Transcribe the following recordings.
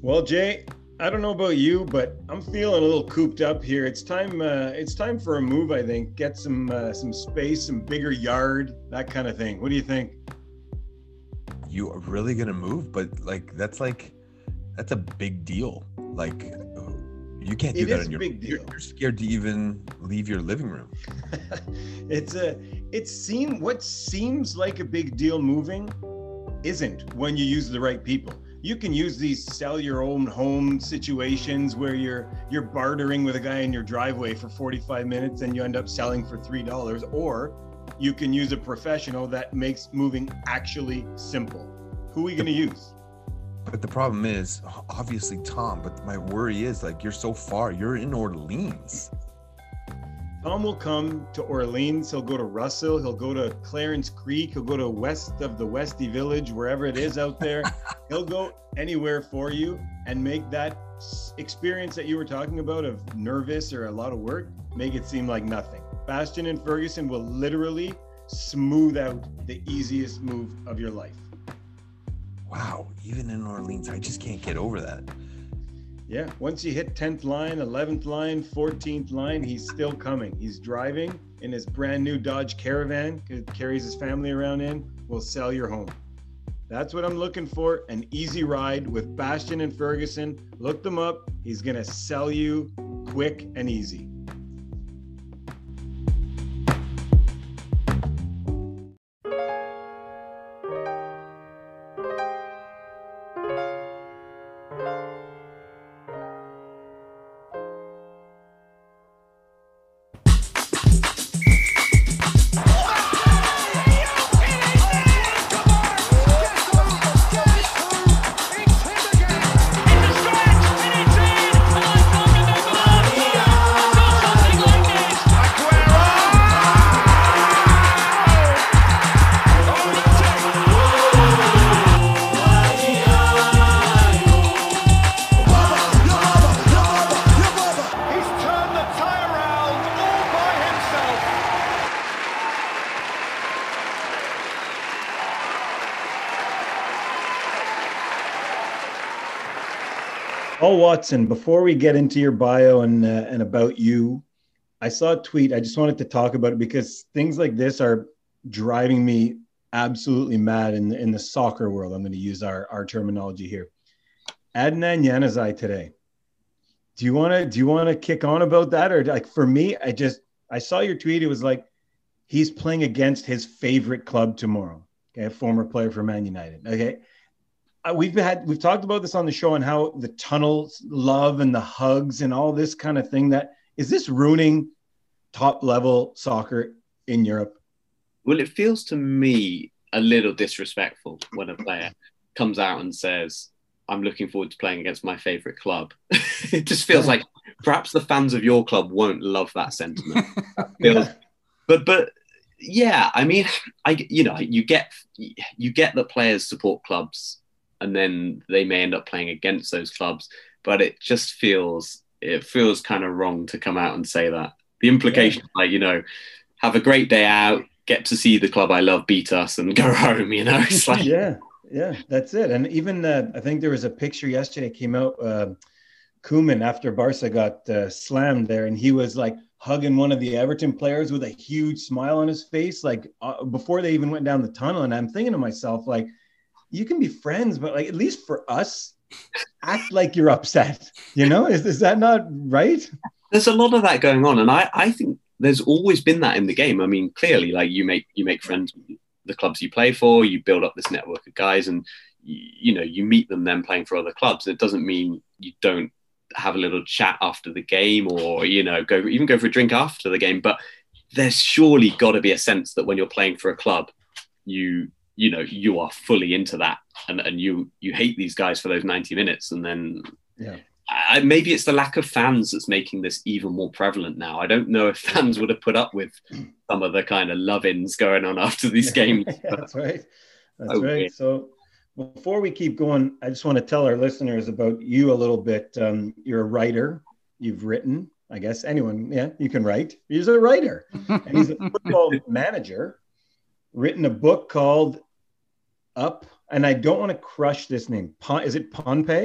Well, Jay, I don't know about you, but I'm feeling a little cooped up here. It's time. It's time for a move. I think get some space, some bigger yard, that kind of thing. What do you think? You are really gonna move, but that's a big deal. Like you can't do It that is on a your. big deal. You're scared to even leave your living room. What seems like a big deal moving isn't when you use the right people. You can use these sell your own home situations where you're bartering with a guy in your driveway for 45 minutes and you end up selling for $3, or you can use a professional that makes moving actually simple. Who are we going to use? But the problem is, obviously, Tom. But my worry is, like, you're so far. You're in Orleans. Tom will come to Orleans. He'll go to Russell. He'll go to Clarence Creek. He'll go to west of the Westy Village, wherever it is out there. He'll go anywhere for you and make that experience that you were talking about of nervous or a lot of work, make it seem like nothing. Bastian and Ferguson will literally smooth out the easiest move of your life. Wow, even in Orleans, I just can't get over that. Yeah, once you hit 10th line, 11th line, 14th line, he's still coming. He's driving in his brand new Dodge Caravan, carries his family around in, will sell your home. That's what I'm looking for, an easy ride with Bastian and Ferguson. Look them up. He's going to sell you quick and easy. Paul Watson, before we get into your bio and about you, I saw a tweet. I just wanted to talk about it because things like this are driving me absolutely mad in the soccer world. I'm going to use our terminology here. Adnan Januzaj today. Do you want to kick on about that, or like for me, I saw your tweet. It was like he's playing against his favorite club tomorrow. Okay, a former player for Man United. Okay. We've talked about this on the show and how the tunnel love and the hugs and all this kind of thing. That is this ruining top level soccer in Europe? Well, it feels to me a little disrespectful when a player comes out and says, "I'm looking forward to playing against my favorite club." It just feels like perhaps the fans of your club won't love that sentiment. But yeah, I mean, you get that players support clubs, and then they may end up playing against those clubs. But it just feels kind of wrong to come out and say that. The implication, have a great day out, get to see the club I love beat us, and go home. It's like yeah, that's it. And even I think there was a picture yesterday came out. Koeman after Barca got slammed there, and he was like hugging one of the Everton players with a huge smile on his face, like before they even went down the tunnel. And I'm thinking to myself, like, you can be friends, but like at least for us, act like you're upset. Is that not right? There's a lot of that going on, and I think there's always been that in the game. I mean, clearly, like you make friends with the clubs you play for, you build up this network of guys, and you meet them then playing for other clubs. It doesn't mean you don't have a little chat after the game, or go for a drink after the game. But there's surely got to be a sense that when you're playing for a club, you are fully into that, and you hate these guys for those 90 minutes, and then maybe it's the lack of fans that's making this even more prevalent now. I don't know if fans would have put up with some of the kind of love-ins going on after these games. That's right. That's right. Weird. So before we keep going, I just want to tell our listeners about you a little bit. You're a writer. You've written, I guess anyone, you can write. He's a writer, and he's a football manager. Written a book called Up, and I don't want to crush this name. Is it Pohnpei?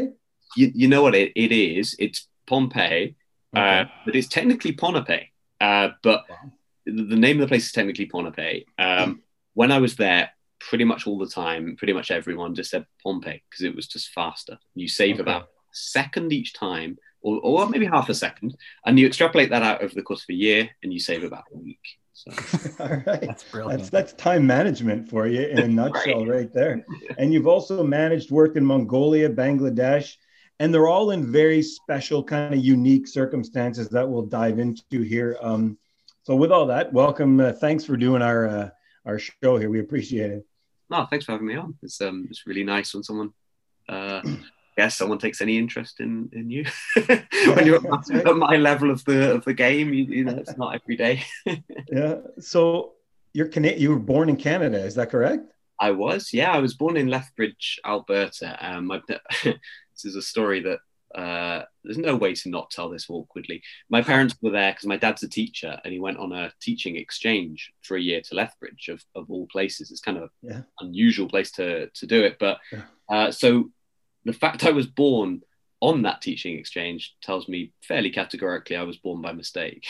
You know what it is? It's Pompeii, Okay. but it's technically Ponape. But Wow. the name of the place is technically Ponape. When I was there, pretty much all the time, pretty much everyone just said Pompeii because it was just faster. You save Okay. about a second each time, or maybe half a second, and you extrapolate that out over the course of a year, and you save about a week. So All right. That's brilliant. That's time management for you in a nutshell right. right there. And you've also managed work in Mongolia, Bangladesh, and they're all in very special kind of unique circumstances that we'll dive into here. So with all that, welcome. Thanks for doing our show here. We appreciate it. No, thanks for having me on. It's really nice when someone someone takes any interest in you when you're at my level of the game. You know, it's not every day. Yeah. So you were born in Canada, is that correct? I was born in Lethbridge, Alberta. This is a story that there's no way to not tell this awkwardly. My parents were there because my dad's a teacher and he went on a teaching exchange for a year to Lethbridge, of all places. It's kind of an unusual place to do it. But so the fact I was born on that teaching exchange tells me fairly categorically I was born by mistake.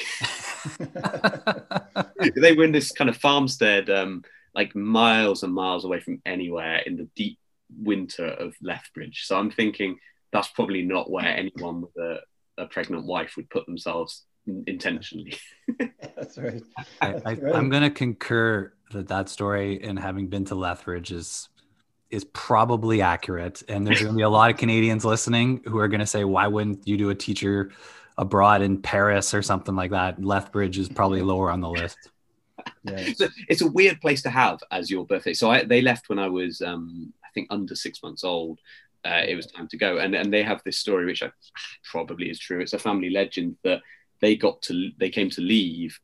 They were in this kind of farmstead, like miles and miles away from anywhere in the deep winter of Lethbridge. So I'm thinking that's probably not where anyone with a pregnant wife would put themselves intentionally. That's right. I'm going to concur that story, and having been to Lethbridge is probably accurate. And there's going to be a lot of Canadians listening who are going to say, why wouldn't you do a teacher abroad in Paris or something like that? Lethbridge is probably lower on the list. Yeah. It's a weird place to have as your birthday. So they left when I was, I think, under 6 months old. It was time to go. And they have this story, which probably is true. It's a family legend that they came to leave,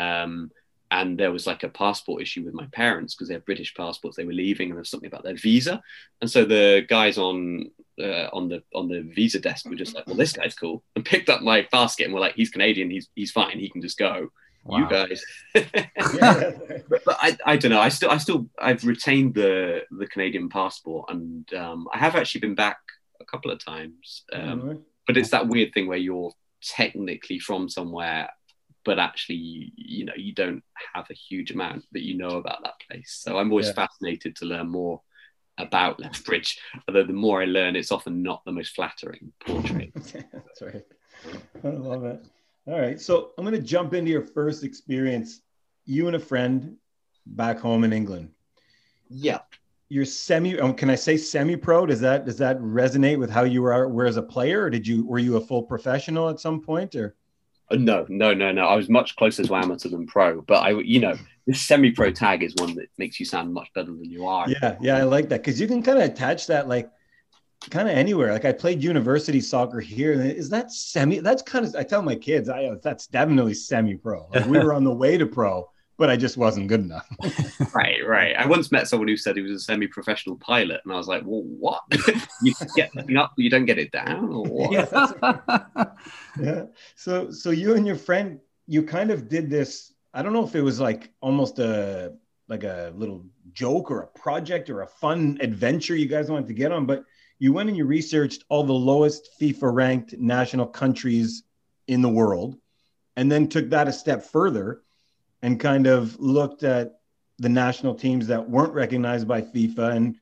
and there was like a passport issue with my parents because they have British passports. They were leaving, and there was something about their visa. And so the guys on the visa desk were just like, well, this guy's cool, and picked up my basket and were like, he's Canadian, he's fine, he can just go. Wow. You guys. But I don't know. I've retained the Canadian passport, and I have actually been back a couple of times. But it's that weird thing where you're technically from somewhere, but actually, you don't have a huge amount that you know about that place. So I'm always fascinated to learn more about Lethbridge, although the more I learn, it's often not the most flattering portrait. That's right. I love it. All right. So I'm going to jump into your first experience. You and a friend back home in England. Yeah. You're can I say semi-pro? Does that resonate with how you were as a player, or were you a full professional at some point, or? No. I was much closer to amateur than pro, but this semi-pro tag is one that makes you sound much better than you are. Yeah, I like that because you can kind of attach that like kind of anywhere. Like I played university soccer here, and is that semi? That's kind of, I tell my kids, that's definitely semi-pro. Like we were on the way to pro, but I just wasn't good enough. Right. I once met someone who said he was a semi-professional pilot, and I was like, well, what? You get something up, you don't get it down, or what? Yeah. So you and your friend, you kind of did this. I don't know if it was like almost a little joke or a project or a fun adventure you guys wanted to get on, but you went and you researched all the lowest FIFA ranked national countries in the world, and then took that a step further and kind of looked at the national teams that weren't recognized by FIFA and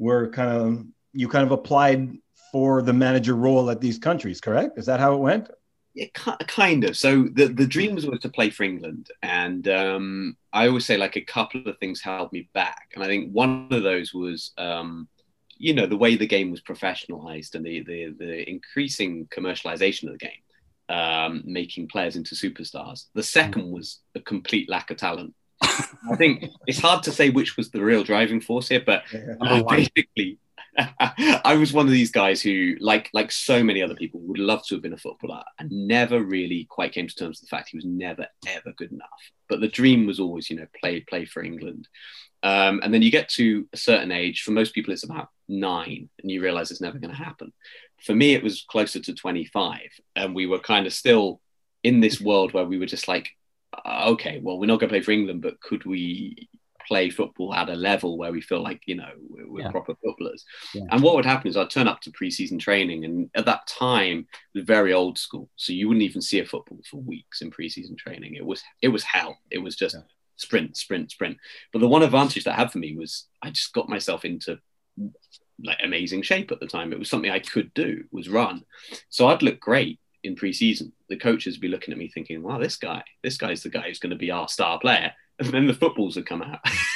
you kind of applied for the manager role at these countries, correct? Is that how it went? Yeah, kind of. So the dream was always to play for England. And I always say like a couple of things held me back. And I think one of those was, the way the game was professionalized and the increasing commercialization of the game. Making players into superstars. The second was a complete lack of talent. I think it's hard to say which was the real driving force here, but basically, I was one of these guys who, like so many other people, would love to have been a footballer and never really quite came to terms with the fact he was never, ever good enough. But the dream was always, play for England. And then you get to a certain age. For most people, it's about 9, and you realize it's never going to happen. For me, it was closer to 25, and we were kind of still in this world where we were just like, okay, well, we're not going to play for England, but could we play football at a level where we feel like, you know, we're proper footballers. Yeah. And what would happen is I'd turn up to pre-season training, and at that time it was very old school, so you wouldn't even see a football for weeks in pre-season training. It was hell. It was just sprint. But the one advantage that I had for me was I just got myself into like amazing shape at the time. It was something I could do, was run. So I'd look great in pre-season. The coaches would be looking at me thinking, wow, this guy's the guy who's going to be our star player. And then the footballs would come out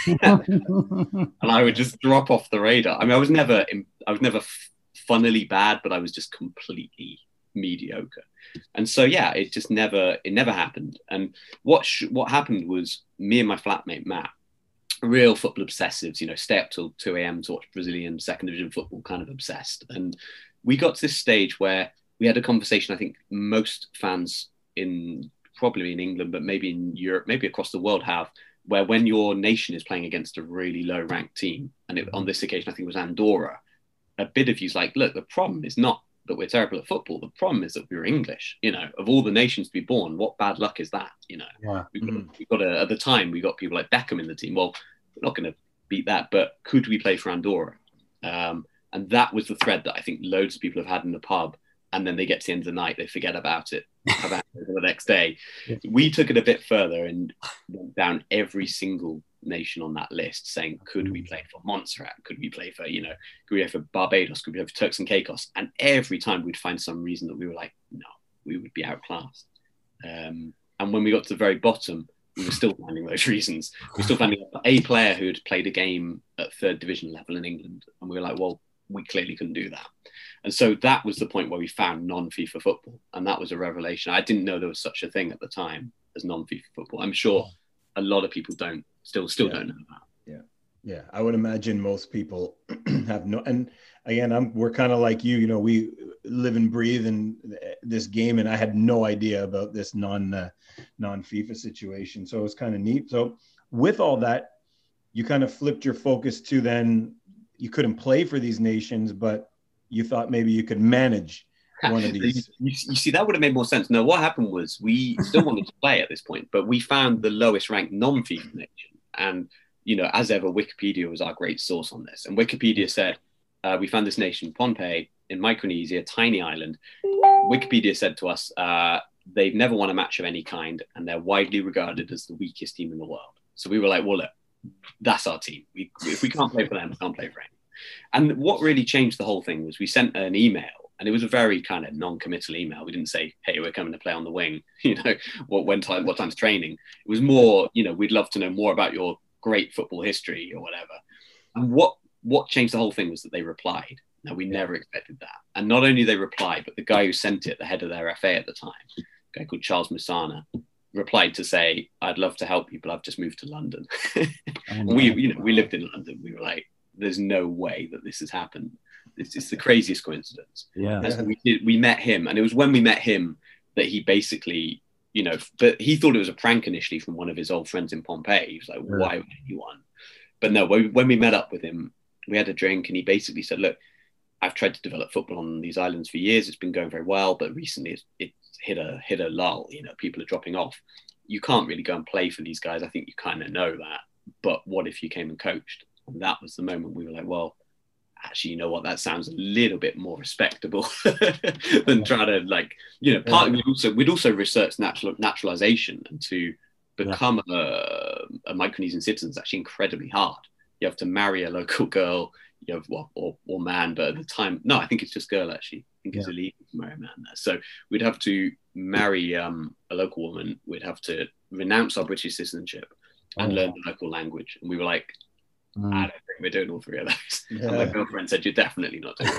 and I would just drop off the radar. I mean, I was never funnily bad, but I was just completely mediocre. And so, yeah, it never happened. And what happened was me and my flatmate, Matt, real football obsessives, you know, stay up till 2 a.m. to watch Brazilian second division football, kind of obsessed. And we got to this stage where we had a conversation, I think most fans probably in England, but maybe in Europe, maybe across the world have, where when your nation is playing against a really low ranked team, and on this occasion, I think it was Andorra, a bit of you's like, look, the problem is not that we're terrible at football. The problem is that we're English. You know, of all the nations to be born, what bad luck is that? You know, we've got at the time, we got people like Beckham in the team. Well, we're not going to beat that, but could we play for Andorra? And that was the thread that I think loads of people have had in the pub. And then they get to the end of the night, they forget about it the next day. Yeah. We took it a bit further and went down every single nation on that list, saying, could we play for Montserrat? Could we play for, you know, could we play for Barbados? Could we play for Turks and Caicos? And every time we'd find some reason that we were like, no, we would be outclassed. And when we got to the very bottom, we were still finding those reasons. We were still finding a player who had played a game at third division level in England. And we were like, well, we clearly couldn't do that. And so that was the point where we found non-FIFA football. And that was a revelation. I didn't know there was such a thing at the time as non-FIFA football. I'm sure a lot of people still don't know that. Yeah. I would imagine most people have no, and again, we're kind of like you know, we live and breathe in this game, and I had no idea about this non-FIFA situation. So it was kind of neat. So with all that, you kind of flipped your focus to then you couldn't play for these nations, but you thought maybe you could manage one of these. You see, that would have made more sense. No, what happened was we still wanted to play at this point, but we found the lowest ranked non-FIFA nation. And, you know, as ever, Wikipedia was our great source on this. And Wikipedia said, we found this nation, Pohnpei, in Micronesia, a tiny island. Wikipedia said to us, they've never won a match of any kind, and they're widely regarded as the weakest team in the world. So we were like, well, look, that's our team. If we can't play for them, we can't play for anyone. And what really changed the whole thing was we sent an email, and it was a very kind of non-committal email. We didn't say, hey, we're coming to play on the wing, you know, what time's training. It was more, you know, we'd love to know more about your great football history or whatever. And what changed the whole thing was that they replied. Now, we never expected that. And not only they replied, but the guy who sent it, the head of their FA at the time, a guy called Charles Musana, replied to say, I'd love to help you, but I've just moved to London. We lived in London. We were like, there's no way that this has happened. It's the craziest coincidence. Yeah. So we met him, and it was when we met him that he basically, you know, but he thought it was a prank initially from one of his old friends in Pohnpei. He was like, why would anyone? But no, when we met up with him, we had a drink, and he basically said, look, I've tried to develop football on these islands for years. It's been going very well, but recently it's hit a lull. You know, people are dropping off. You can't really go and play for these guys. I think you kind of know that. But what if you came and coached? And that was the moment we were like, well, actually, you know what? That sounds a little bit more respectable than trying to, like, you know, partly we'd also researched naturalization, and to become a Micronesian citizen is actually incredibly hard. You have to marry a local girl, you have or man, but at the time, no, I think it's just girl actually. I think it's illegal to marry a man there. So we'd have to marry a local woman. We'd have to renounce our British citizenship and learn the local language. And we were like, I don't think we're doing all three of those. Yeah. And my girlfriend said, you're definitely not doing it.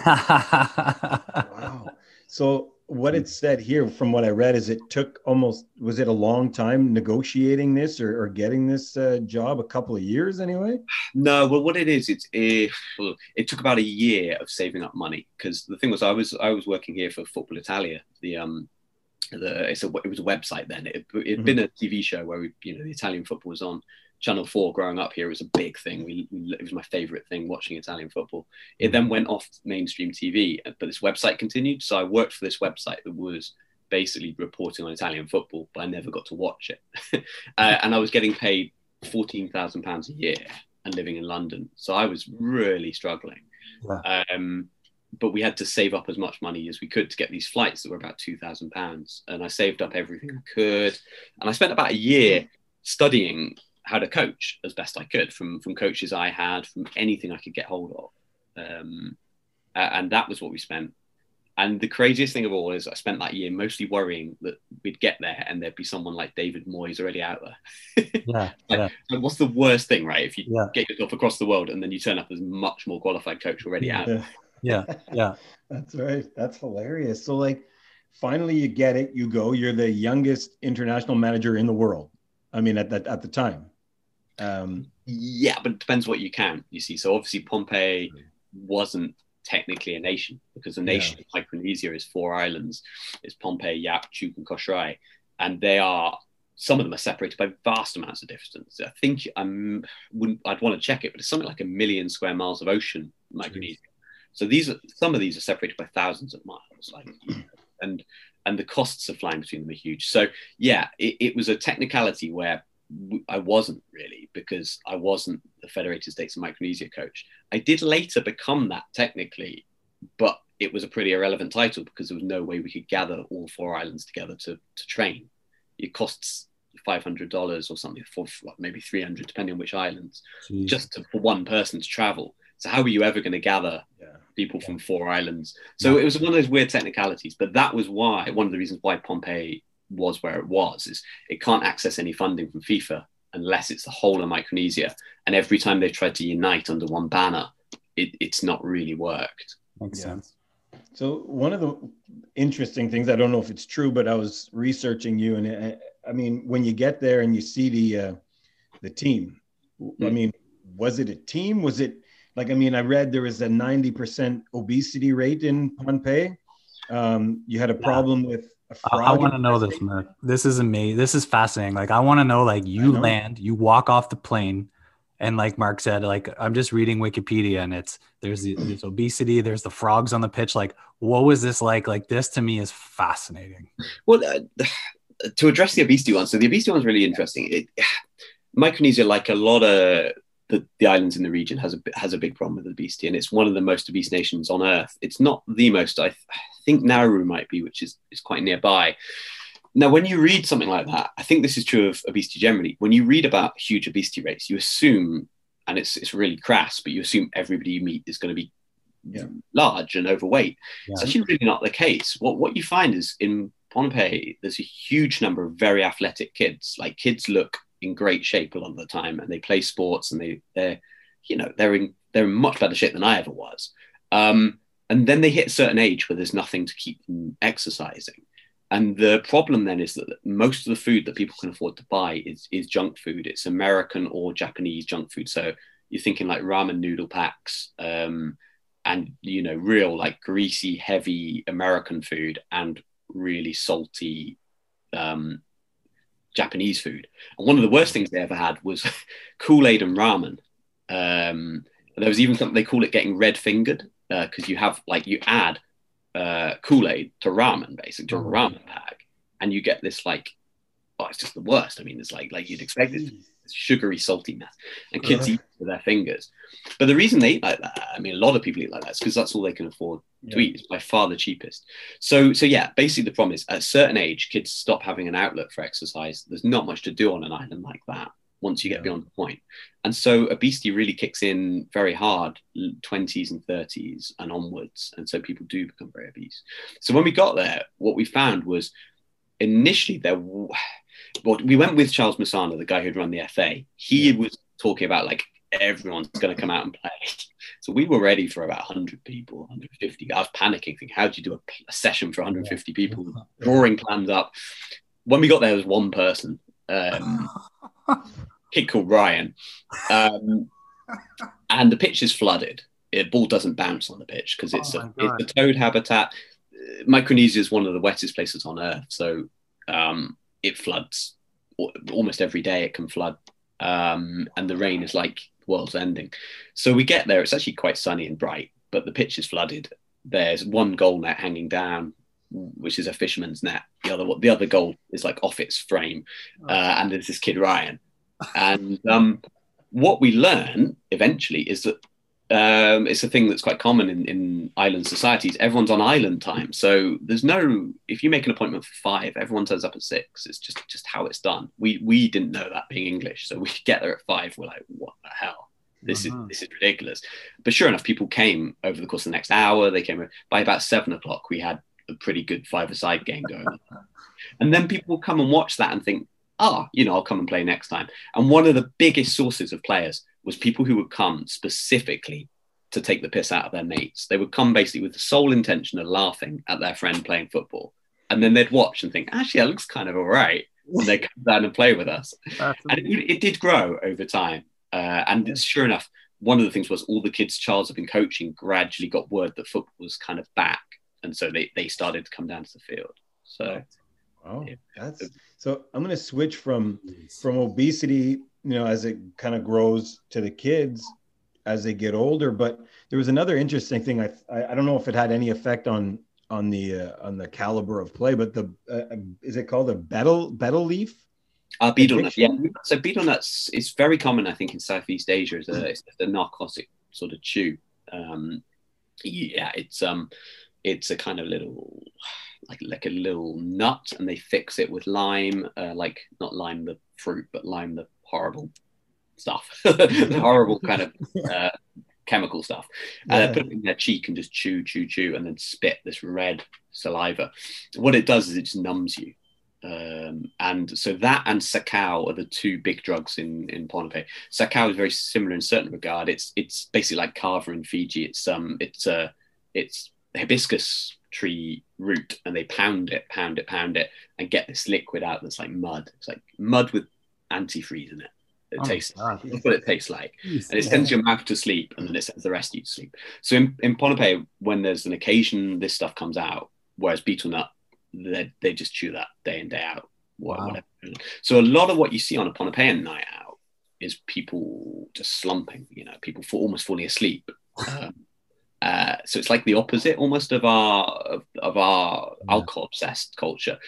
Wow. So what it said here, from what I read, is it took was it a long time negotiating this or getting this job? A couple of years anyway? No, well, what it is, it took about a year of saving up money, because the thing was, I was working here for Football Italia. It was a website then. It'd been a TV show where the Italian football was on Channel 4 growing up here. It was a big thing. It was my favorite thing, watching Italian football. It then went off mainstream TV, but this website continued. So I worked for this website that was basically reporting on Italian football, but I never got to watch it. And I was getting paid £14,000 a year and living in London. So I was really struggling. Yeah. But we had to save up as much money as we could to get these flights that were about £2,000. And I saved up everything I could. And I spent about a year studying how to coach as best I could from coaches I had, from anything I could get hold of. And that was what we spent. And the craziest thing of all is I spent that year mostly worrying that we'd get there and there'd be someone like David Moyes already out there. Like, what's the worst thing, right? If you get yourself across the world and then you turn up as much more qualified coach already out. Yeah. That's right. That's hilarious. So like, finally you get it, you go, you're the youngest international manager in the world. I mean, at the time. Yeah, but it depends what you count, you see. So obviously Pohnpei wasn't technically a nation, because the nation of Micronesia is 4 islands. It's Pohnpei, Yap, Chuuk, and Koh Samui, and some of them are separated by vast amounts of distance. I think I'd want to check it, but it's something like 1 million square miles of ocean, Micronesia. So some of these are separated by thousands of miles, and the costs of flying between them are huge. So yeah, it was a technicality where I wasn't really, because I wasn't the Federated States of Micronesia coach. I did later become that technically, but it was a pretty irrelevant title because there was no way we could gather all 4 islands together to train. It costs $500 or something, for maybe $300, depending on which islands, for one person to travel. So how were you ever going to gather people from 4 islands? So it was one of those weird technicalities, but that was why, one of the reasons why Pohnpei was where it was, is it can't access any funding from FIFA unless it's the whole of Micronesia. And every time they've tried to unite under one banner, it's not really worked. Makes sense. So one of the interesting things, I don't know if it's true, but I was researching you, and I mean, when you get there and you see the team, I mean, was it a team? Was it like, I mean, I read there was a 90% obesity rate in Pohnpei. You had a problem with a frog. I want to know this, Mark. This is amazing. This is fascinating. Like, I want to know, like, you land, you walk off the plane, and like Mark said, like, I'm just reading Wikipedia, and there's obesity, there's the frogs on the pitch. Like, what was this like? Like, this to me is fascinating. Well, to address the obesity one, so the obesity one's really interesting. Micronesia, like a lot of the islands in the region, has a big problem with obesity, and it's one of the most obese nations on Earth. It's not the most. I think Nauru might be, which is quite nearby. Now, when you read something like that, I think this is true of obesity generally. When you read about huge obesity rates, you assume, and it's really crass, but you assume everybody you meet is going to be large and overweight. It's actually really not the case. What you find is in Pohnpei, there's a huge number of very athletic kids. Like, kids look in great shape a lot of the time, and they play sports, and they're in much better shape than I ever was. And then they hit a certain age where there's nothing to keep them exercising. And the problem then is that most of the food that people can afford to buy is junk food. It's American or Japanese junk food. So you're thinking like ramen noodle packs, and, real like greasy, heavy American food, and really salty Japanese food. And one of the worst things they ever had was Kool-Aid and ramen. There was even something, they call it getting red fingered, because you add Kool-Aid to ramen, basically, to a ramen pack, and you get this it's just the worst. I mean, it's like you'd expect it, this sugary, salty mess, and kids eat with their fingers. But the reason they eat like that, I mean, a lot of people eat like that, is because that's all they can afford to eat. It's by far the cheapest. So yeah, basically the problem is, at a certain age, kids stop having an outlet for exercise. There's not much to do on an island like that once you get beyond the point. And so obesity really kicks in very hard, 20s and 30s and onwards. And so people do become very obese. So when we got there, what we found was, initially we went with Charles Musana, the guy who'd run the FA. He was talking about like, everyone's going to come out and play. So we were ready for about 100 people, 150. I was panicking, thinking, how do you do a session for 150 people? Drawing plans up. When we got there, there was one person, kid called Ryan, and the pitch is flooded. The ball doesn't bounce on the pitch because it's a toad habitat. Micronesia is one of the wettest places on Earth, so it floods almost every day. It can flood, and the rain is like the world's ending. So we get there, it's actually quite sunny and bright, but the pitch is flooded. There's one goal net hanging down, which is a fisherman's net. The other goal is like off its frame, and there's this kid Ryan, And what we learn eventually is that it's a thing that's quite common in island societies. Everyone's on island time. So there's no, if you make an appointment for 5, everyone turns up at 6. It's just how it's done. We didn't know that being English. So we get there at 5. We're like, what the hell? This is ridiculous. But sure enough, people came over the course of the next hour. They came by about 7 o'clock. We had a pretty good 5-a-side game going on. And then people will come and watch that and think, I'll come and play next time. And one of the biggest sources of players was people who would come specifically to take the piss out of their mates. They would come basically with the sole intention of laughing at their friend playing football. And then they'd watch and think, actually, that looks kind of all right. And they'd come down and play with us. And it did grow over time. And sure enough, one of the things was all the kids Charles had been coaching gradually got word that football was kind of back. And so they started to come down to the field. So, so I'm going to switch from obesity, as it kind of grows, to the kids as they get older. But there was another interesting thing. I don't know if it had any effect on the caliber of play, but is it called a betel leaf? Betel nut, yeah. So betel nuts is very common, I think, in Southeast Asia. It's a narcotic sort of chew. It's a kind of little, like a little nut, and they fix it with lime, like not lime the fruit, but lime the horrible stuff, the horrible kind of chemical stuff. And they put it in their cheek and just chew, and then spit this red saliva. What it does is it just numbs you. And so that and Sakau are the 2 big drugs in Ponape. Sakau is very similar in certain regard. It's basically like kava in Fiji. It's hibiscus tree root, and they pound it, and get this liquid out that's like mud. It's like mud with antifreeze in it. That's what it tastes like. And it sends your mouth to sleep, and then it sends the rest of you to sleep. So in Ponape, when there's an occasion, this stuff comes out, whereas betel nut, they just chew that day in, day out. Whatever. So a lot of what you see on a Ponapean night out is people just slumping, people almost falling asleep. So it's like the opposite almost of our alcohol obsessed culture.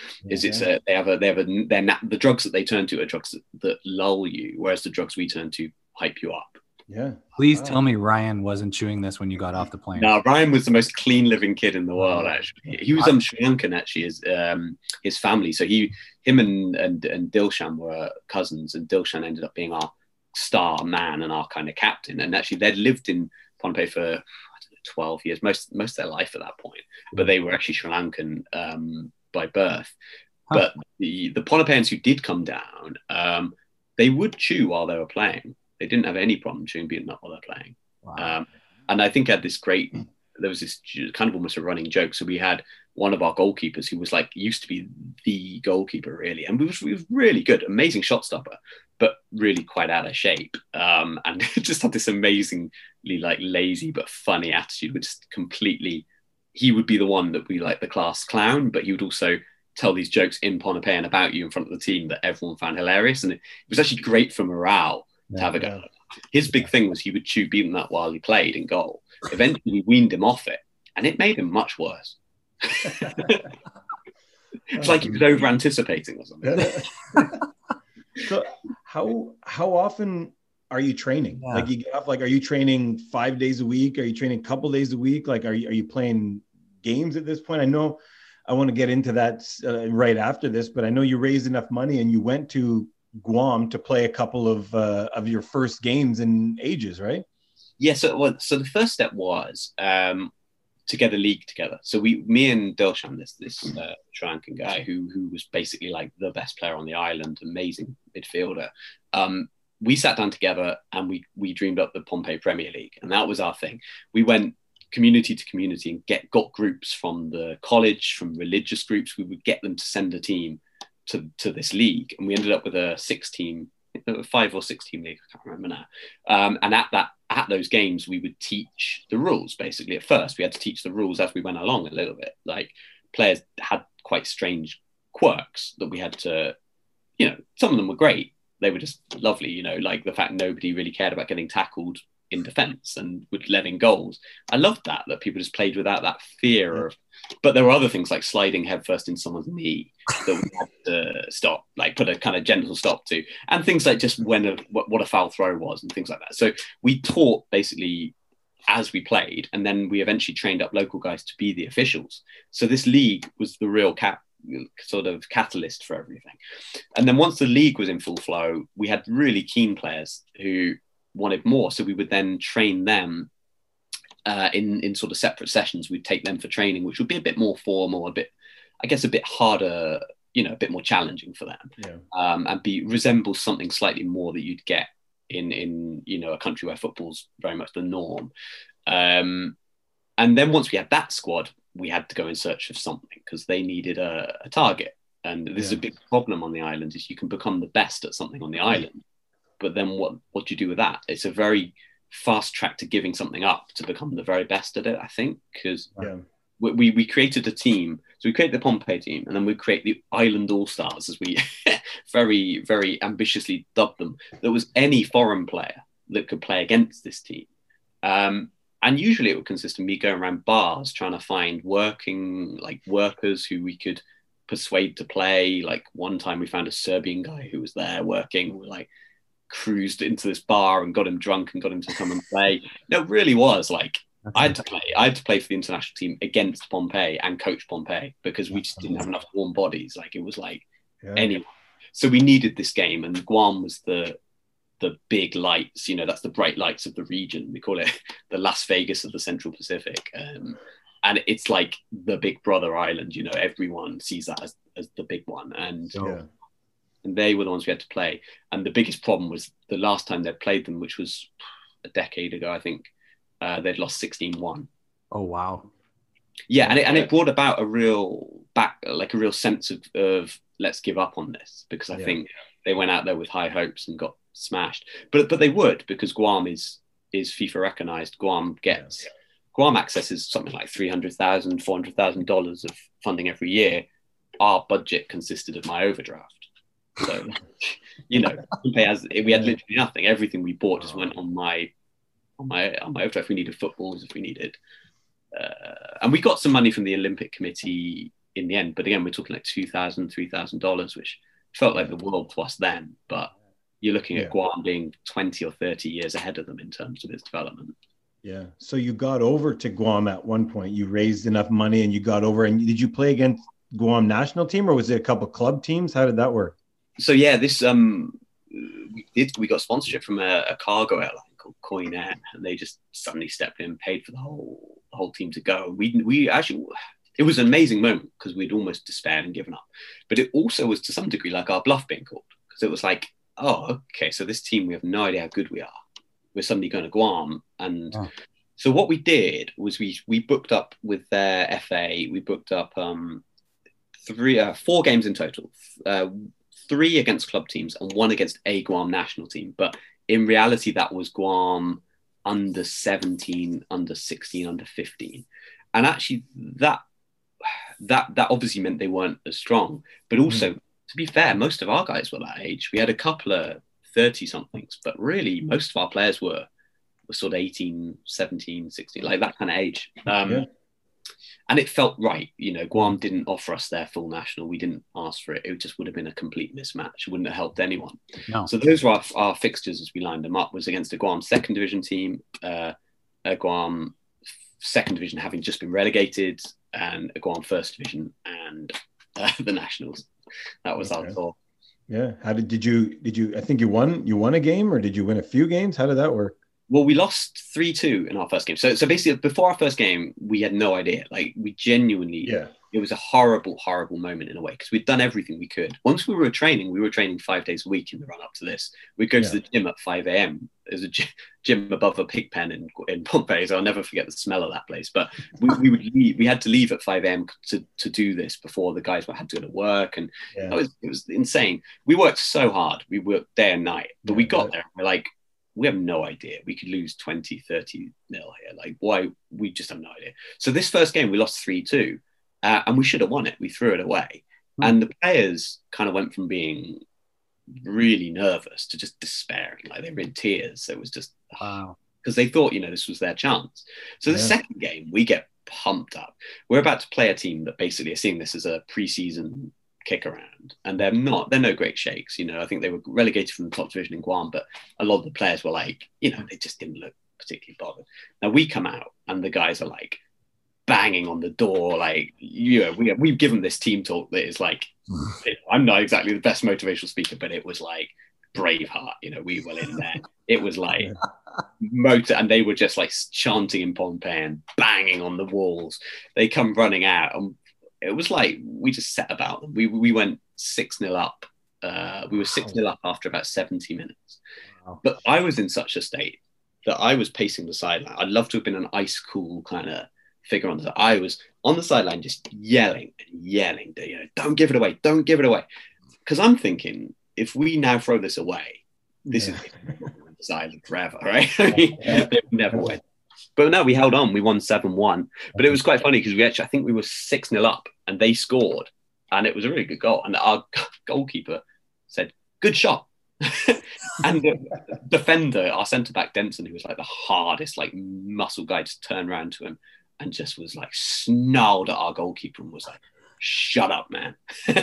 The drugs that they turn to are drugs that lull you, whereas the drugs we turn to hype you up. Yeah. Please tell me Ryan wasn't chewing this when you got off the plane. No, Ryan was the most clean living kid in the world. Actually, he was Sri Lankan. Actually, his family. So him and Dilshan were cousins, and Dilshan ended up being our star man and our kind of captain. And actually, they'd lived in Ponape for 12 years, most of their life at that point. But they were actually Sri Lankan by birth. But the Ponapeans who did come down, they would chew while they were playing. They didn't have any problem chewing betel nut while they're playing. Wow. And I think there was this kind of almost a running joke. So we had one of our goalkeepers who was used to be the goalkeeper really. And we was really good, amazing shot stopper, but really quite out of shape. And just had this amazingly lazy but funny attitude, which completely, he would be the one that we the class clown, but he would also tell these jokes in Ponapean about you in front of the team that everyone found hilarious. And it was actually great for morale to have a go. His big thing was he would chew betel nut while he played in goal. Eventually we weaned him off it, and it made him much worse. It's like he was over anticipating or something. So how often are you training? You get off, are you training 5 days a week? Are you training a couple days a week? Are you playing games at this point? I know I want to get into that right after this, but I know you raised enough money and you went to Guam to play a couple of your first games in ages, right? Yeah. So the first step was to get a league together. So me and Dilshan, this Sri Lankan guy who was basically the best player on the island, amazing midfielder. We sat down together and we dreamed up the Pohnpei Premier League, and that was our thing. We went community to community and got groups from the college, from religious groups. We would get them to send a team to this league, and we ended up with a 5 or 6 team league. I can't remember now. And at those games, we would teach the rules. Basically, at first, we had to teach the rules as we went along a little bit. Players had quite strange quirks that we had to, some of them were great. They were just lovely, the fact nobody really cared about getting tackled in defence and would let in goals. I loved that people just played without that fear of. But there were other things like sliding headfirst in someone's knee that we had to stop, like put a kind of gentle stop to, and things like just what a foul throw was and things like that. So we taught basically as we played, and then we eventually trained up local guys to be the officials. So this league was the real sort of catalyst for everything. And then once the league was in full flow, we had really keen players who wanted more. So we would then train them in sort of separate sessions. We'd take them for training, which would be a bit more formal, a bit harder, a bit more challenging for them, and resemble something slightly more that you'd get in a country where football's very much the norm. And then once we had that squad, we had to go in search of something because they needed a target. And this is a big problem on the island, is you can become the best at something on the island, but then what do you do with that? It's a very fast track to giving something up to become the very best at it, I think, because we created a team. So we created the Pompey team, and then we create the Island All-Stars, as we very, very ambitiously dubbed them. There was any foreign player that could play against this team. And usually it would consist of me going around bars trying to find workers who we could persuade to play. Like one time we found a Serbian guy who was there working. We cruised into this bar and got him drunk and got him to come and play. No, it really was I had to play for the international team against Pompey and coach Pompey because we just didn't have enough warm bodies. It was anyone. So we needed this game, and Guam was the big lights. That's the bright lights of the region. We call it the Las Vegas of the Central Pacific, and it's like the Big Brother island. Everyone sees that as the big one, and they were the ones we had to play. And the biggest problem was the last time they played them, which was a decade ago, I think. They'd lost 16-1. Oh, wow. Yeah, and it brought about a real sense of let's give up on this, because I think they went out there with high hopes and got smashed. But they would, because Guam is FIFA recognized. Guam accesses something like $300,000, $400,000 of funding every year. Our budget consisted of my overdraft. So, we had literally nothing. Everything we bought just went on my overdraft. If we needed footballs, if we needed, and we got some money from the Olympic Committee in the end. But again, we're talking like $2,000, $3,000, which felt like the world to us then. But you're looking at Guam being 20 or 30 years ahead of them in terms of its development. Yeah. So you got over to Guam at one point. You raised enough money and you got over. And did you play against Guam national team, or was it a couple club teams? How did that work? So this we got sponsorship from a cargo airline called Coin Air, and they just suddenly stepped in and paid for the whole team to go. We actually, it was an amazing moment because we'd almost despaired and given up, but it also was to some degree like our bluff being called, because it was like, oh, okay, so this team, we have no idea how good we are. We're suddenly going to Guam, and so what we did was we booked up with their FA. We booked up 4 games in total. 3 against club teams and 1 against a Guam national team. But in reality, that was Guam under 17, under 16, under 15. And actually that obviously meant they weren't as strong. But also, to be fair, most of our guys were that age. We had a couple of 30-somethings, but really most of our players were sort of 18, 17, 16, like that kind of age. And it felt right. Guam didn't offer us their full national. We didn't ask for it. It just would have been a complete mismatch. It wouldn't have helped anyone. No. So those were our fixtures as we lined them up, was against a Guam second division team, a Guam second division having just been relegated, and a Guam first division, and the nationals. That was our tour. Yeah. How did you, I think you won a game, or did you win a few games? How did that work? Well, we lost 3-2 in our first game. So basically, before our first game, we had no idea. We genuinely, it was a horrible, horrible moment in a way, because we'd done everything we could. Once we were training 5 days a week in the run up to this. We'd go to the gym at 5 a.m. There's a gym above a pig pen in Pompey, so I'll never forget the smell of that place. But we would leave. We had to leave at 5 a.m. to do this before the guys had to go to work, and it was insane. We worked so hard. We worked day and night, but we got there. And we're like, we have no idea. We could lose 20, 30 nil here. Why? We just have no idea. So this first game, we lost 3-2, and we should have won it. We threw it away. And the players kind of went from being really nervous to just despairing. They were in tears. It was just, because they thought, this was their chance. So the second game, we get pumped up. We're about to play a team that basically are seeing this as a preseason kick around, and they're no great shakes. I think they were relegated from the top division in Guam, but a lot of the players were like, they just didn't look particularly bothered. Now we come out and the guys are like banging on the door, like, we've given this team talk that is like, I'm not exactly the best motivational speaker, but it was like Braveheart, we were in there. It was like and they were just like chanting in Pohnpei, banging on the walls. They come running out, and it was like we just set about them. We went 6-0 up. We were 6-0 up after about 70 minutes. Wow. But I was in such a state that I was pacing the sideline. I'd love to have been an ice cool kind of figure on the side. I was on the sideline just yelling, don't give it away, don't give it away. Because I'm thinking, if we now throw this away, this is this island forever, right? I mean, they never win. But no, we held on. We won 7-1. But it was quite funny because I think we were 6-0 up and they scored. And it was a really good goal. And our goalkeeper said, "Good shot." And the defender, our centre-back Denson, who was like the hardest, like muscle guy, just turned around to him and just was like snarled at our goalkeeper and was like, "Shut up, man."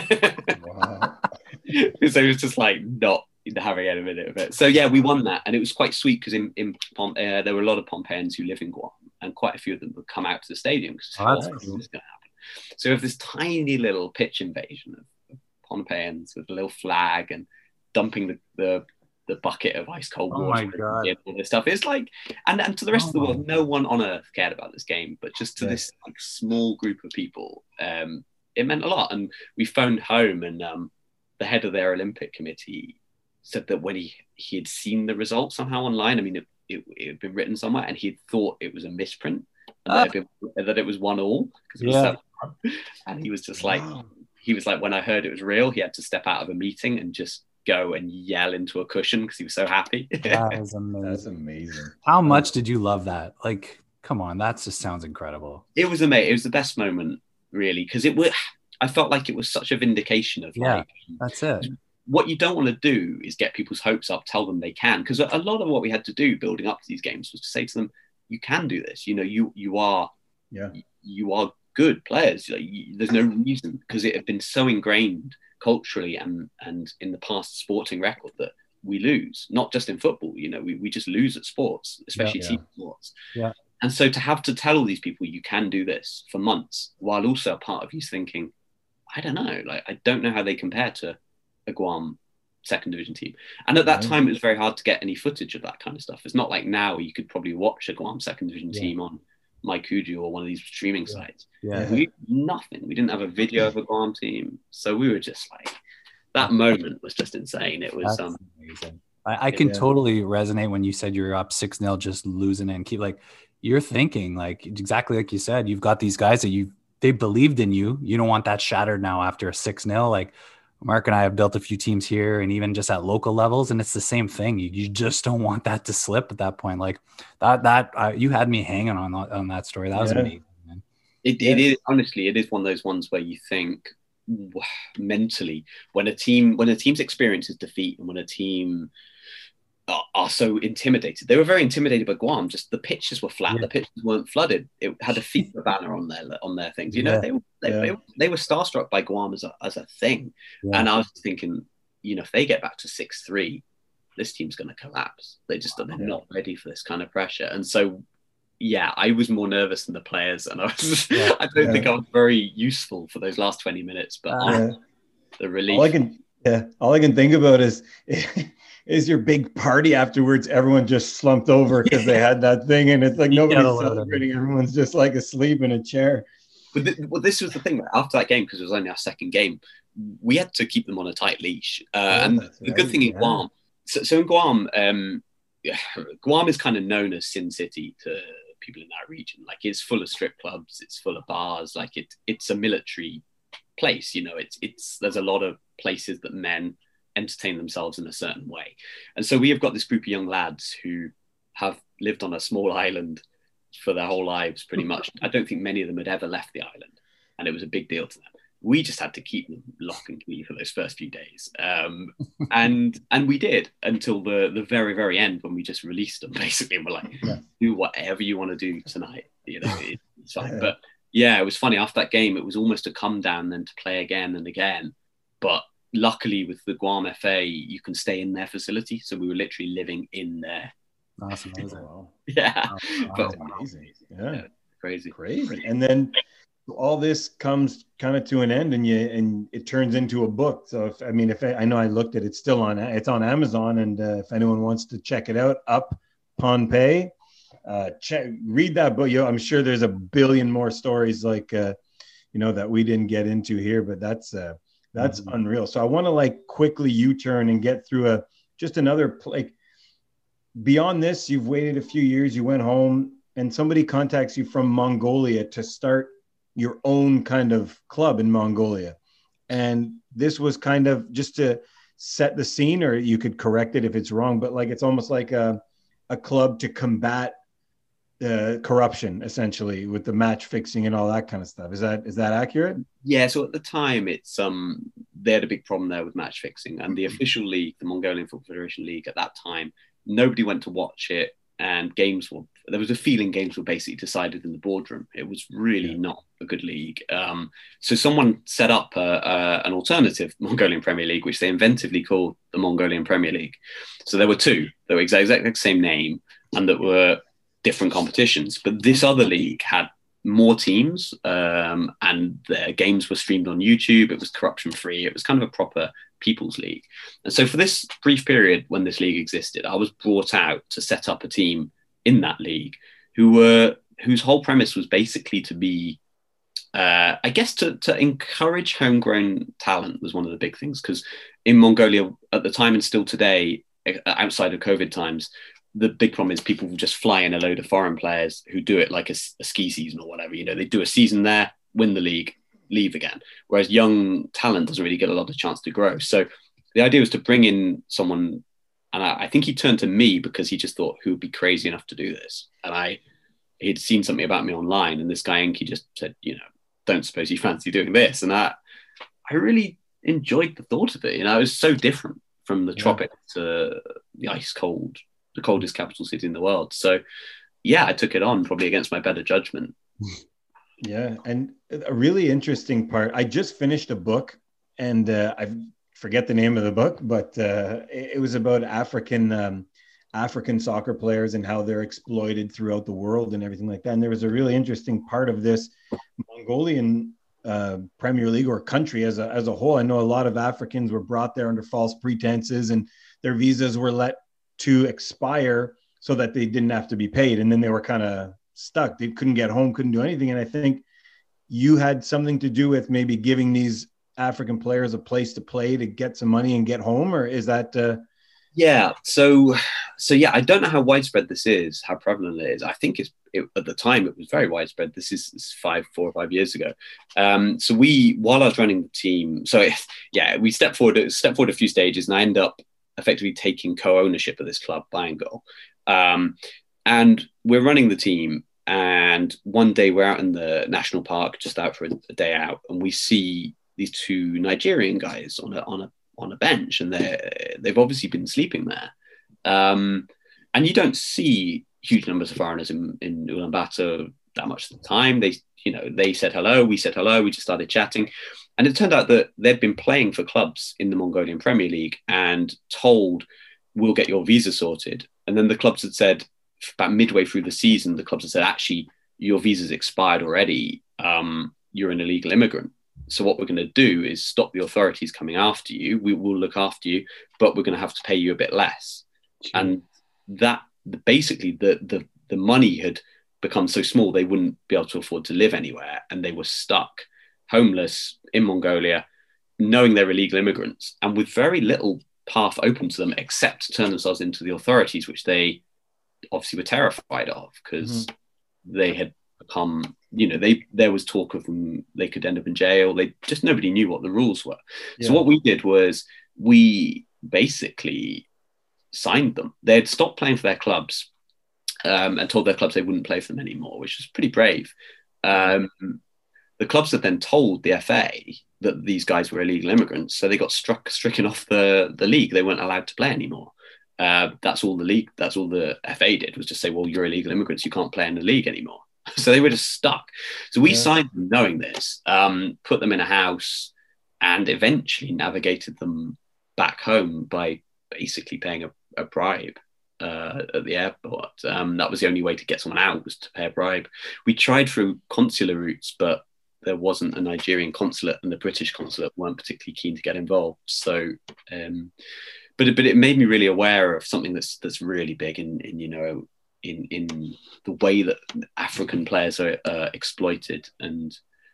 Wow. So it was just like not having any minute of it. So yeah, we won that, and it was quite sweet because there were a lot of Pohnpeians who live in Guam, and quite a few of them would come out to the stadium because this is going to happen. So we have this tiny little pitch invasion of Pohnpeians with a little flag and dumping the bucket of ice cold water. Oh my God. And all this stuff. It's like, and to the rest of the world, no one on earth cared about this game, but just to this like small group of people, it meant a lot. And we phoned home, and the head of their Olympic committee said that when he had seen the results somehow online, I mean, it had been written somewhere, and he thought it was a misprint, and that it was 1-1 because it was so hard. And he was just like, when I heard it was real, he had to step out of a meeting and just go and yell into a cushion because he was so happy. That was amazing. That's amazing. How much did you love that? Like, come on, that just sounds incredible. It was amazing. It was the best moment, really, because I felt like it was such a vindication of that's it. What you don't want to do is get people's hopes up, tell them they can, because a lot of what we had to do building up to these games was to say to them, you can do this. You are good players. There's no reason, because it had been so ingrained culturally and in the past sporting record that we lose, not just in football. We just lose at sports, especially team sports. Yeah. And so to have to tell all these people you can do this for months, while also a part of you's thinking, I don't know, like I don't know how they compare to a Guam second division team. And at that time, it was very hard to get any footage of that kind of stuff. It's not like now you could probably watch a Guam second division team on MyCuju or one of these streaming sites. Yeah. We nothing. We didn't have a video of a Guam team. So we were just like, that moment was just insane. It was amazing. I can totally resonate when you said you're up 6-0, just losing and keep like, you're thinking like exactly like you said, you've got these guys that they believed in you. You don't want that shattered now after a 6-0. Like Mark and I have built a few teams here and even just at local levels. And it's the same thing. You just don't want that to slip at that point. Like you had me hanging on that story. That was amazing, man. It is, honestly, it is one of those ones where you think mentally when a team's experiences defeat and when a team are so intimidated. They were very intimidated by Guam. Just the pitches were flat. The pitches weren't flooded. It had a FIFA banner on their things. They were starstruck by Guam as a thing. Yeah. And I was thinking, if they get back to 6-3, this team's going to collapse. They're not ready for this kind of pressure. And so, I was more nervous than the players, and I don't think I was very useful for those last 20 minutes. But the relief. All I can think about is your big party afterwards. Everyone just slumped over because they had that thing, and it's like nobody's celebrating. Everyone's just like asleep in a chair. But this was the thing. After that game, because it was only our second game, we had to keep them on a tight leash. And the good thing in Guam, so in Guam, Guam is kind of known as Sin City to people in that region. Like it's full of strip clubs, it's full of bars. Like it's a military place. There's a lot of places that men entertain themselves in a certain way. And so we have got this group of young lads who have lived on a small island for their whole lives, pretty much. I don't think many of them had ever left the island, and it was a big deal to them. we just had to keep them lock and key for those first few days. And we did until the very, very end, when we just released them basically. And we're like, do whatever you want to do tonight. You know, it's fine. But yeah, it was funny. After that game, it was almost a come down then to play again and again. But luckily with the Guam FA, you can stay in their facility. So we were literally living in there. That's amazing. Wow. Yeah. But Amazing. Yeah. Crazy. And then all this comes kind of to an end, and it turns into a book. So if I know I looked at it, it's on Amazon, and if anyone wants to check it out, Up Pohnpei, read that book. I'm sure there's a billion more stories like that we didn't get into here, but that's unreal. So I want to quickly U-turn and get through another beyond this. You've waited a few years, you went home, and somebody contacts you from Mongolia to start your own kind of club in Mongolia. And this was kind of just to set the scene, or you could correct it if it's wrong, but it's almost like a club to combat corruption, essentially, with the match fixing and all that kind of stuff. Is that accurate? Yeah. So at the time, it's they had a big problem there with match fixing, and the official league, the Mongolian Football Federation League, at that time, nobody went to watch it, and there was a feeling games were basically decided in the boardroom. It was really not a good league. So someone set up an alternative Mongolian Premier League, which they inventively called the Mongolian Premier League. So there were two that were exactly the same name and that were different competitions. But this other league had more teams, and their games were streamed on YouTube. It was corruption free. It was kind of a proper people's league. And so for this brief period when this league existed, I was brought out to set up a team in that league whose whole premise was basically to be I guess to encourage homegrown talent was one of the big things, because in Mongolia at the time, and still today, outside of COVID times, the big problem is people will just fly in a load of foreign players who do it like a ski season or whatever. They do a season there, win the league, leave again. Whereas young talent doesn't really get a lot of chance to grow. So the idea was to bring in someone, and I think he turned to me because he just thought, who would be crazy enough to do this? And he'd seen something about me online, and this guy Enki just said, don't suppose you fancy doing this? And I really enjoyed the thought of it. It was so different from the tropics to the ice cold, the coldest capital city in the world. So yeah, I took it on probably against my better judgment. Yeah. And a really interesting part, I just finished a book, and I forget the name of the book, but it was about African soccer players and how they're exploited throughout the world and everything like that. And there was a really interesting part of this Mongolian Premier League, or country as a whole. I know a lot of Africans were brought there under false pretenses, and their visas were let to expire so that they didn't have to be paid. And then they were kind of stuck. They couldn't get home, couldn't do anything. And I think you had something to do with maybe giving these African players a place to play to get some money and get home, or is that... Yeah. So yeah, I don't know how widespread this is, how prevalent it is. I think at the time it was very widespread. This is 4 or 5 years ago. So while I was running the team, we stepped forward a few stages, and I end up effectively taking co-ownership of this club, Buying Goal. And we're running the team, and one day we're out in the national park, just out for a day out, and we see these two Nigerian guys on a bench, and they've obviously been sleeping there. And you don't see huge numbers of foreigners in Ulaanbaatar that much of the time. They said hello, we said hello, we just started chatting. And it turned out that they'd been playing for clubs in the Mongolian Premier League and told, we'll get your visa sorted. And then the clubs had said, about midway through the season, the clubs had said, actually, your visa's expired already. You're an illegal immigrant. So what we're going to do is stop the authorities coming after you. We will look after you, but we're going to have to pay you a bit less. Sure. And that basically the money had become so small, they wouldn't be able to afford to live anywhere. And they were stuck homeless in Mongolia, knowing they're illegal immigrants, and with very little path open to them except to turn themselves into the authorities, which they obviously were terrified of, because they had become, there was talk of them, they could end up in jail. Nobody knew what the rules were. Yeah. So what we did was we basically signed them. They had stopped playing for their clubs and told their clubs they wouldn't play for them anymore, which was pretty brave. The clubs had then told the FA that these guys were illegal immigrants, so they got stricken off the league. They weren't allowed to play anymore. That's all the FA did, was just say, well, you're illegal immigrants, you can't play in the league anymore. So they were just stuck. So we signed them knowing this, put them in a house, and eventually navigated them back home by basically paying a bribe at the airport. That was the only way to get someone out, was to pay a bribe. We tried through consular routes, but there wasn't a Nigerian consulate, and the British consulate weren't particularly keen to get involved. So, but it made me really aware of something that's really big in the way that African players are exploited. And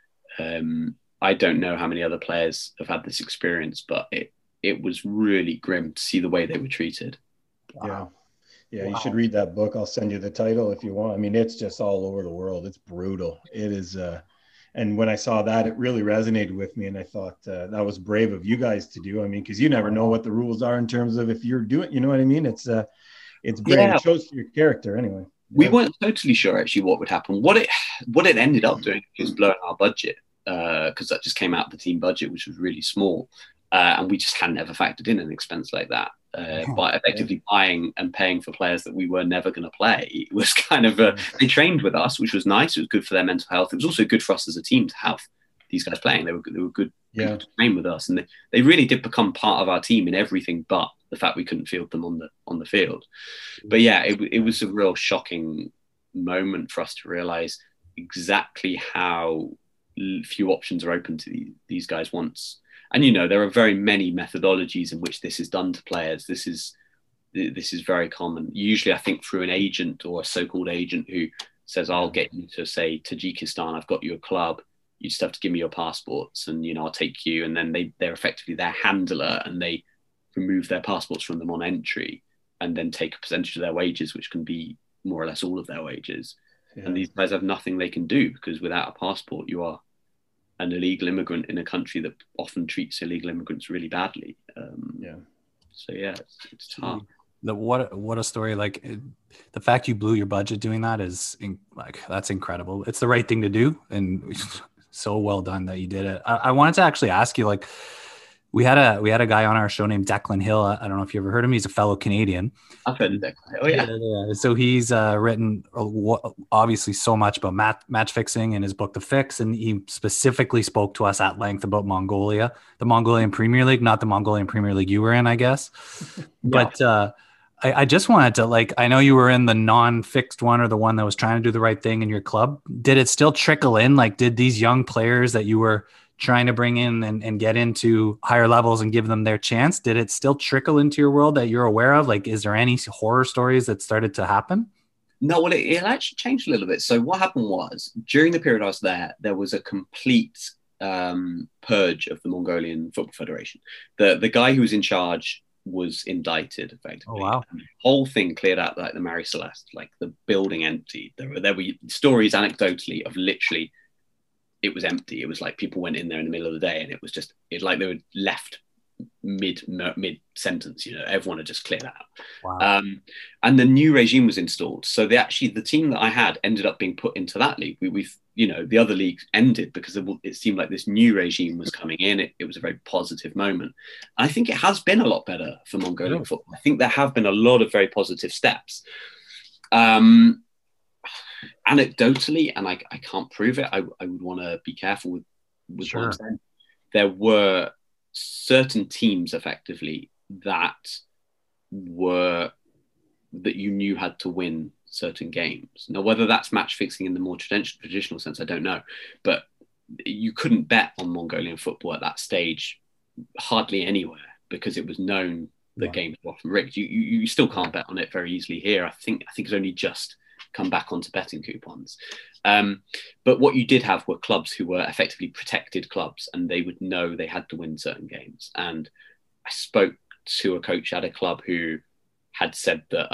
I don't know how many other players have had this experience, but it was really grim to see the way they were treated. Wow. Yeah, you should read that book. I'll send you the title if you want. I mean, it's just all over the world. It's brutal. It is. And when I saw that, it really resonated with me. And I thought that was brave of you guys to do. I mean, because you never know what the rules are in terms of if you're doing, you know what I mean? It's brave. Yeah. It shows your character anyway. We weren't totally sure actually what would happen. What it ended up doing was blowing our budget, because that just came out of the team budget, which was really small. And we just hadn't ever factored in an expense like that. By effectively buying and paying for players that we were never going to play. It was kind of they trained with us, which was nice. It was good for their mental health. It was also good for us as a team to have these guys playing. They were good to train with us, and they really did become part of our team in everything but the fact we couldn't field them on the field. But yeah, it was a real shocking moment for us to realize exactly how few options are open to these guys once. And, there are very many methodologies in which this is done to players. This is very common. Usually, I think through an agent or a so-called agent who says, I'll get you to, say, Tajikistan, I've got you a club. You just have to give me your passports and, I'll take you. And then they're effectively their handler, and they remove their passports from them on entry and then take a percentage of their wages, which can be more or less all of their wages. Yeah. And these guys have nothing they can do, because without a passport, you are an illegal immigrant in a country that often treats illegal immigrants really badly. So yeah, it's tough. What a story! Like the fact you blew your budget doing that is that's incredible. It's the right thing to do, and so well done that you did it. I wanted to actually ask you, like, we had a guy on our show named Declan Hill. I don't know if you ever heard him. He's a fellow Canadian. I've heard of Declan. Oh yeah. So he's written obviously so much about match fixing in his book The Fix, and he specifically spoke to us at length about Mongolia, the Mongolian Premier League, not the Mongolian Premier League you were in, I guess. But I just wanted to, I know you were in the non-fixed one, or the one that was trying to do the right thing in your club. Did it still trickle in? Did these young players that you were trying to bring in and get into higher levels and give them their chance, did it still trickle into your world that you're aware of? Is there any horror stories that started to happen? No, well, it actually changed a little bit. So what happened was, during the period I was there was a complete purge of the Mongolian Football Federation. The guy who was in charge was indicted, effectively. Oh, wow. And the whole thing cleared out like the Mary Celeste, the building emptied. There were stories anecdotally of literally, it was empty. It was like people went in there in the middle of the day, and it was just, like they were left mid sentence. Everyone had just cleared out. Wow. And the new regime was installed. So the team that I had ended up being put into that league. We've the other league ended because it seemed like this new regime was coming in. It was a very positive moment. And I think it has been a lot better for Mongolian football. I think there have been a lot of very positive steps. Anecdotally, and I can't prove it, I would want to be careful with what I'm saying. There were certain teams effectively that you knew had to win certain games. Now, whether that's match fixing in the more traditional sense, I don't know, but you couldn't bet on Mongolian football at that stage hardly anywhere, because it was known that games were often rigged. You still can't bet on it very easily here. I think it's only just come back onto betting coupons. But what you did have were clubs who were effectively protected clubs, and they would know they had to win certain games. And I spoke to a coach at a club who had said that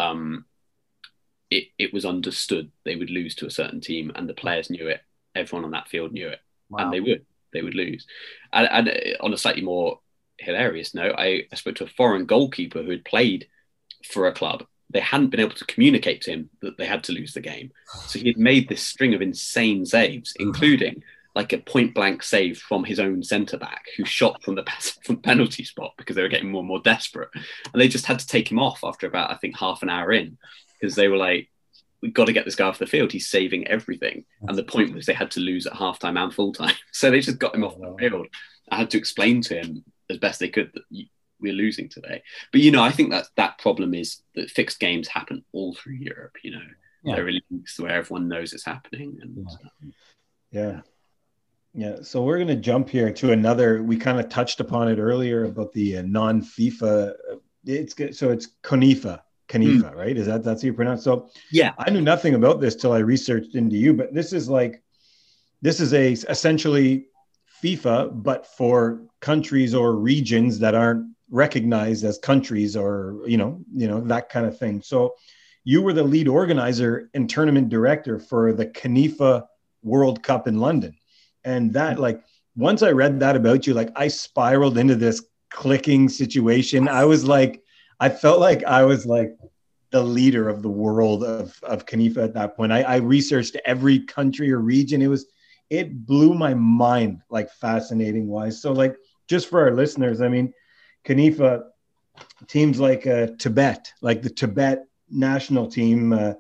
it was understood they would lose to a certain team, and the players knew it. Everyone on that field knew it. Wow. And they would lose. And on a slightly more hilarious note, I spoke to a foreign goalkeeper who had played for a club. They hadn't been able to communicate to him that they had to lose the game. So he had made this string of insane saves, including like a point blank save from his own centre back who shot from the penalty spot because they were getting more and more desperate. And they just had to take him off after about, I think, half an hour in, because they were like, we've got to get this guy off the field. He's saving everything. And the point was they had to lose at halftime and full time. So they just got him off the field. I had to explain to him as best they could that we're losing today. But, I think that problem is that fixed games happen all through Europe, There are leagues where everyone knows it's happening. And Yeah. So we're going to jump here to another, we kind of touched upon it earlier about the non-FIFA. It's CONIFA, right? That's how you pronounce it? So yeah, I knew nothing about this till I researched into you, but this is essentially FIFA, but for countries or regions that aren't recognized as countries, or, that kind of thing. So you were the lead organizer and tournament director for the CONIFA World Cup in London. And that, once I read that about you, I spiraled into this clicking situation. I felt like I was the leader of the world of CONIFA at that point. I researched every country or region. It blew my mind, fascinating wise. So just for our listeners, I mean, CONIFA teams like Tibet, like the Tibet national team,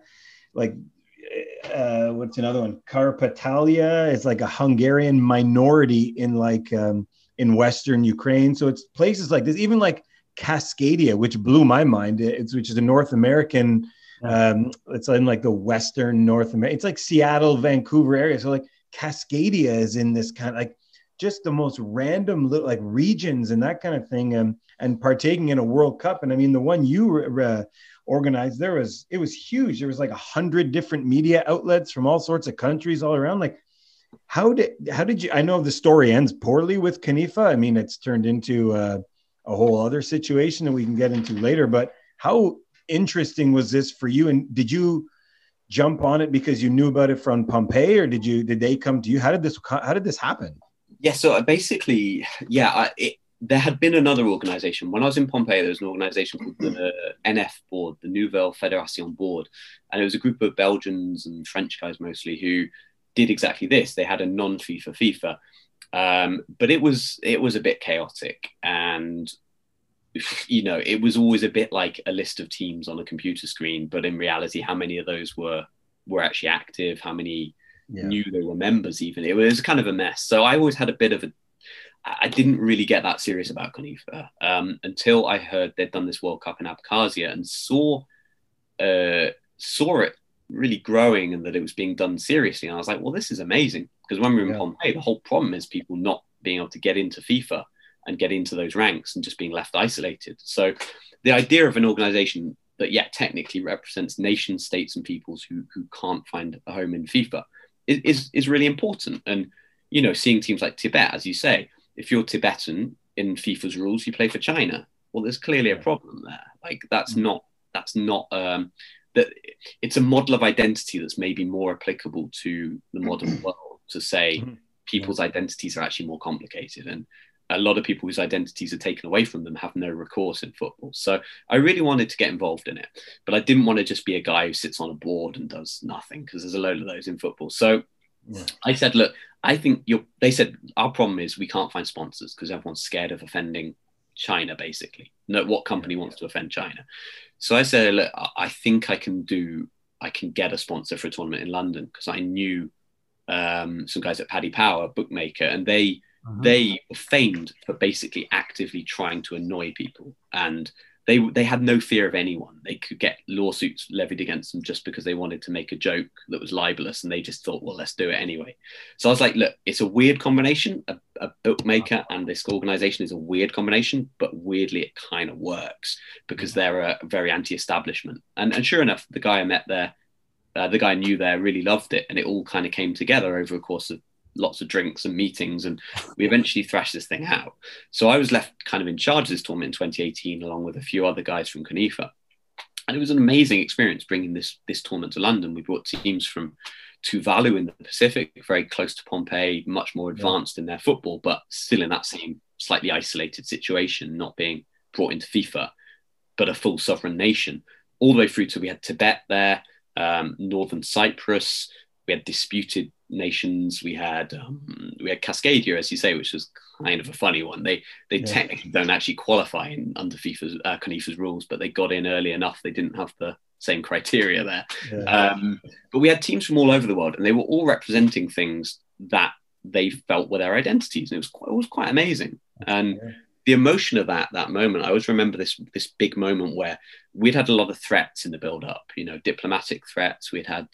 what's another one? Karpatalia is like a Hungarian minority in Western Ukraine. So it's places like this, even like Cascadia, which blew my mind. Which is a North American, it's in the Western North America. It's like Seattle, Vancouver area. So Cascadia is in this kind of just the most random regions and that kind of thing, and partaking in a World Cup. And I mean, the one you organized, it was huge. There was 100 different media outlets from all sorts of countries all around. How did you, I know the story ends poorly with CONIFA. I mean, it's turned into a whole other situation that we can get into later, but how interesting was this for you? And did you jump on it because you knew about it from Pompeii, or did they come to you? How did this happen? Yeah. So basically, there had been another organization. When I was in Pompeii, there was an organization called the NF Board, the Nouvelle Fédération Board. And it was a group of Belgians and French guys mostly who did exactly this. They had a non-FIFA FIFA. But it was a bit chaotic. And, it was always a bit like a list of teams on a computer screen. But in reality, how many of those were actually active? How many knew they were members even? It was kind of a mess. So I always had a bit of I didn't really get that serious about CONIFA until I heard they'd done this World Cup in Abkhazia and saw it really growing and that it was being done seriously. And I was like, well, this is amazing. Because when we were in Pompeii, the whole problem is people not being able to get into FIFA and get into those ranks and just being left isolated. So the idea of an organization that, technically represents nation states and peoples who can't find a home in FIFA is really important. And, seeing teams like Tibet, as you say, if you're Tibetan in FIFA's rules, you play for China. Well, there's clearly a problem there. That's not that it's a model of identity that's maybe more applicable to the modern world, to say people's identities are actually more complicated. And a lot of people whose identities are taken away from them have no recourse in football. So I really wanted to get involved in it, but I didn't want to just be a guy who sits on a board and does nothing, because there's a load of those in football. So I said, look, I think they said, our problem is we can't find sponsors because everyone's scared of offending China, basically. No, what company wants to offend China? So I said, look, I think I can get a sponsor for a tournament in London, because I knew some guys at Paddy Power, bookmaker, and they were famed for basically actively trying to annoy people. And they had no fear of anyone. They could get lawsuits levied against them just because they wanted to make a joke that was libelous, and they just thought, well, let's do it anyway. So I was like, look, it's a weird combination. A bookmaker and this organization is a weird combination, but weirdly it kind of works because they're very anti-establishment. And sure enough, the guy I met there, the guy I knew there, really loved it, and it all kind of came together over a course of lots of drinks and meetings, and we eventually thrashed this thing out. So I was left kind of in charge of this tournament in 2018, along with a few other guys from CONIFA. And it was an amazing experience bringing this tournament to London. We brought teams from Tuvalu in the Pacific, very close to Pompeii, much more advanced in their football, but still in that same slightly isolated situation, not being brought into FIFA, but a full sovereign nation, all the way through to, we had Tibet there, Northern Cyprus. We had disputed Nations. We had Cascadia, as you say, which was kind of a funny one. They technically don't actually qualify under FIFA's CONIFA's rules, but they got in early enough. They didn't have the same criteria there. But we had teams from all over the world, and they were all representing things that they felt were their identities, and it was quite amazing. And the emotion of that moment, I always remember this big moment where we'd had a lot of threats in the build-up, diplomatic threats. We'd had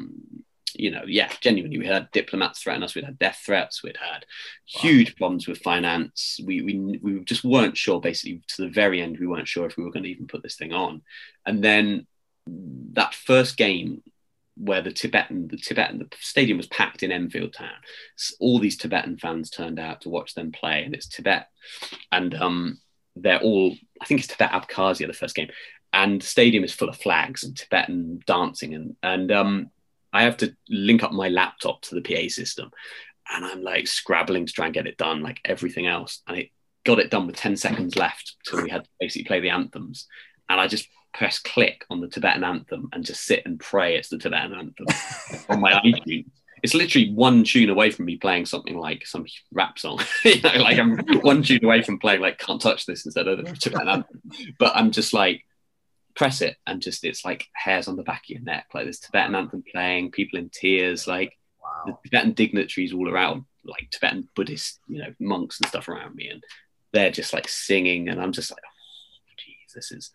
genuinely, we had diplomats threaten us. We'd had death threats. We'd had huge problems with finance. We just weren't sure, basically, to the very end, we weren't sure if we were going to even put this thing on. And then that first game where the stadium was packed in Enfield Town. All these Tibetan fans turned out to watch them play, and it's Tibet. And they're all, I think it's Tibet Abkhazia, the first game. And the stadium is full of flags and Tibetan dancing. And I have to link up my laptop to the PA system. And I'm like scrabbling to try and get it done, like everything else. And it got it done with 10 seconds left till we had to basically play the anthems. And I just press click on the Tibetan anthem and just sit and pray it's the Tibetan anthem on my iTunes. It's literally one tune away from me playing something like some rap song. Like I'm one tune away from playing like Can't Touch This instead of the Tibetan anthem. But I'm just like, press it, and just it's like hairs on the back of your neck, like this Tibetan anthem playing, people in tears, like the Tibetan dignitaries all around, like Tibetan Buddhist, monks and stuff around me, and they're just like singing, and I'm just like, oh, geez, this is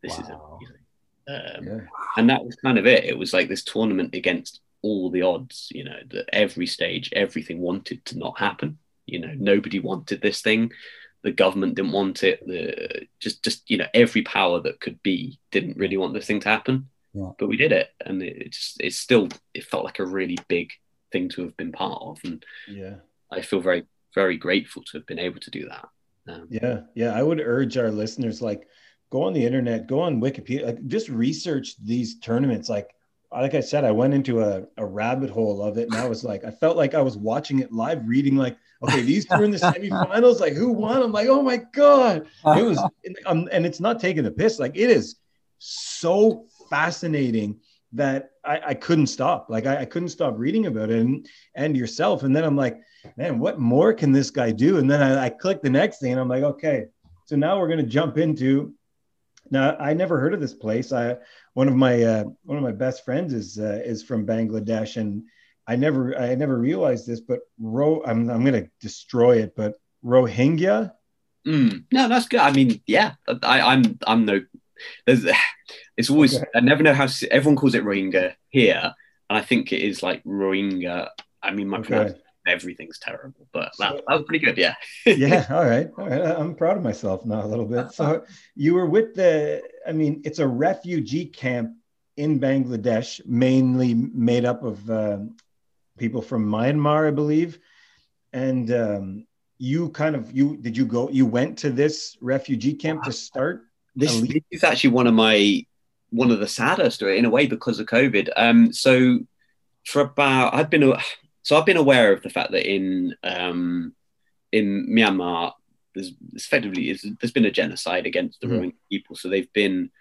amazing. And that was kind of it. It was like this tournament against all the odds, that every stage, everything wanted to not happen. Nobody wanted this thing. The government didn't want it. Just every power that could be didn't really want this thing to happen. But we did it, and it felt like a really big thing to have been part of. And I feel very, very grateful to have been able to do that. I would urge our listeners, like, go on the internet, go on Wikipedia, like, just research these tournaments. Like I said, I went into a rabbit hole of it, and I felt like I was watching it live, reading like, okay, these two are in the semifinals, like who won? I'm like, oh my God. It was, and it's not taking the piss. Like, it is so fascinating that I couldn't stop. Like I couldn't stop reading about it and yourself. And then I'm like, man, what more can this guy do? And then I click the next thing, and I'm like, okay, so now we're going to jump into. Now, I never heard of this place. One of my best friends is from Bangladesh, and I never realized this. But I'm going to destroy it. But Rohingya. No, that's good. I mean, yeah, I'm no. It's always I never know how everyone calls it Rohingya here, and I think it is like Rohingya. I mean, my pronunciation. Everything's terrible, but that was pretty good. Yeah. All right. I'm proud of myself now a little bit. So you were with it's a refugee camp in Bangladesh, mainly made up of people from Myanmar, I believe. And you went to this refugee camp to start? This is actually one of the sadder stories in a way, because of COVID. So I've been aware of the fact that in Myanmar, there's been a genocide against the Rohingya people. So they've been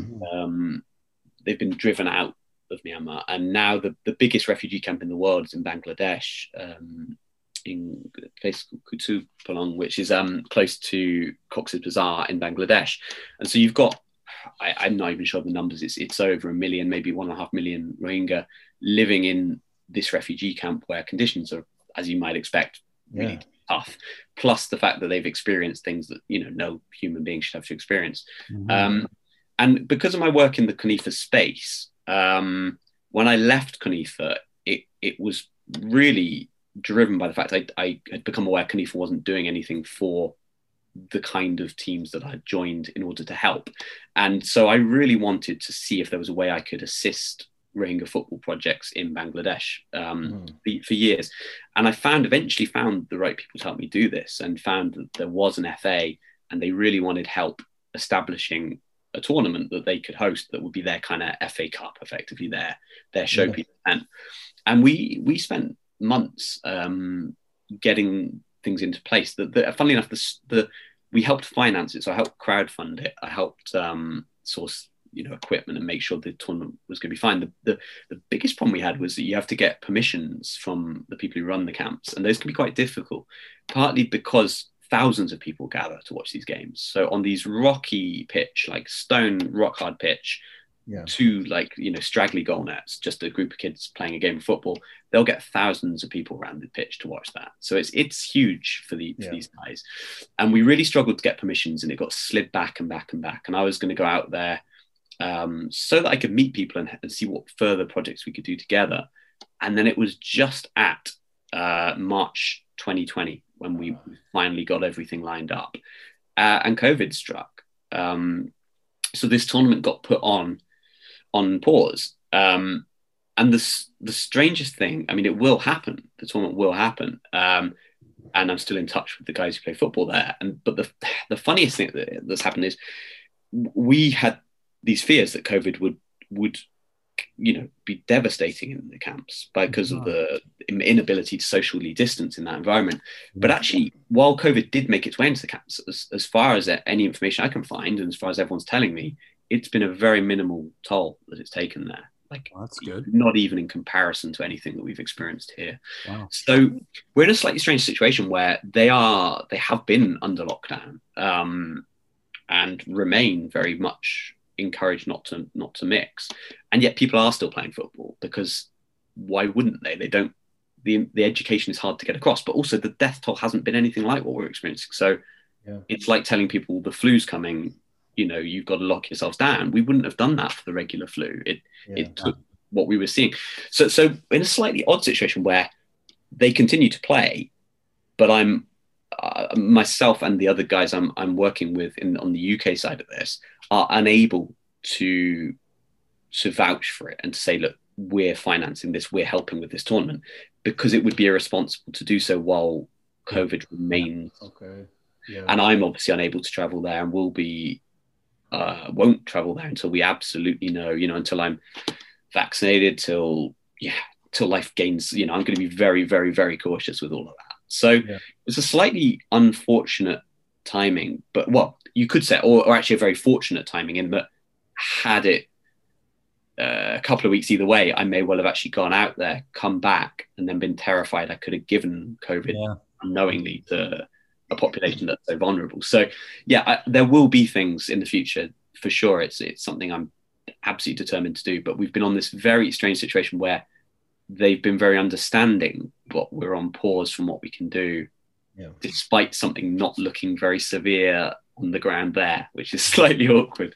driven out of Myanmar, and now the biggest refugee camp in the world is in Bangladesh, in a place called Kutub Palong, which is close to Cox's Bazar in Bangladesh. And so you've got, I'm not even sure of the numbers. It's over 1 million, maybe 1.5 million Rohingya living in this refugee camp, where conditions are, as you might expect, really tough. Plus the fact that they've experienced things that no human being should have to experience. And because of my work in the CONIFA space, when I left CONIFA, it was really driven by the fact I had become aware CONIFA wasn't doing anything for the kind of teams that I had joined in order to help. And so I really wanted to see if there was a way I could assist Rohingya football projects in Bangladesh for years. And I eventually found the right people to help me do this, and found that there was an FA, and they really wanted help establishing a tournament that they could host that would be their kind of FA Cup, effectively their showpiece. And we spent months getting things into place. Funnily enough, we helped finance it. So I helped crowdfund it. I helped source equipment and make sure the tournament was going to be fine. The biggest problem we had was that you have to get permissions from the people who run the camps, and those can be quite difficult, partly because thousands of people gather to watch these games. So on these rocky pitch, like stone rock hard pitch, two straggly goal nets, just a group of kids playing a game of football, they'll get thousands of people around the pitch to watch that. So it's huge for these guys. And we really struggled to get permissions, and it got slid back and back and back. And I was going to go out there so that I could meet people and see what further projects we could do together. And then it was just at March 2020 when we finally got everything lined up, and COVID struck. So this tournament got put on pause. And the strangest thing, I mean, it will happen. The tournament will happen. And I'm still in touch with the guys who play football there. But the funniest thing that's happened is we had these fears that COVID would be devastating in the camps because of the inability to socially distance in that environment. But actually, while COVID did make its way into the camps, as far as any information I can find, and as far as everyone's telling me, it's been a very minimal toll that it's taken there. Like, that's good. Not even in comparison to anything that we've experienced here. Wow. So we're in a slightly strange situation where they have been under lockdown, and remain very much encouraged not to mix, and yet people are still playing football, because why wouldn't they? They don't. The education is hard to get across, but also the death toll hasn't been anything like what we're experiencing. So it's like telling people the flu's coming. You've got to lock yourselves down. We wouldn't have done that for the regular flu. It took what we were seeing. So in a slightly odd situation where they continue to play, but I'm myself and the other guys I'm working with on the UK side of this are unable to vouch for it and to say, look, we're financing this, we're helping with this tournament, because it would be irresponsible to do so while COVID remains. Okay. Yeah. And I'm obviously unable to travel there, and won't travel there until we absolutely know, until I'm vaccinated, till life gains, I'm going to be very, very, very cautious with all of that. So it's a slightly unfortunate timing, but you could say, or actually a very fortunate timing, in that had it a couple of weeks either way, I may well have actually gone out there, come back, and then been terrified I could have given COVID unknowingly to a population that's so vulnerable. So there will be things in the future for sure. It's something I'm absolutely determined to do, but we've been on this very strange situation where they've been very understanding, but we're on pause from what we can do, despite something not looking very severe on the ground there, which is slightly awkward.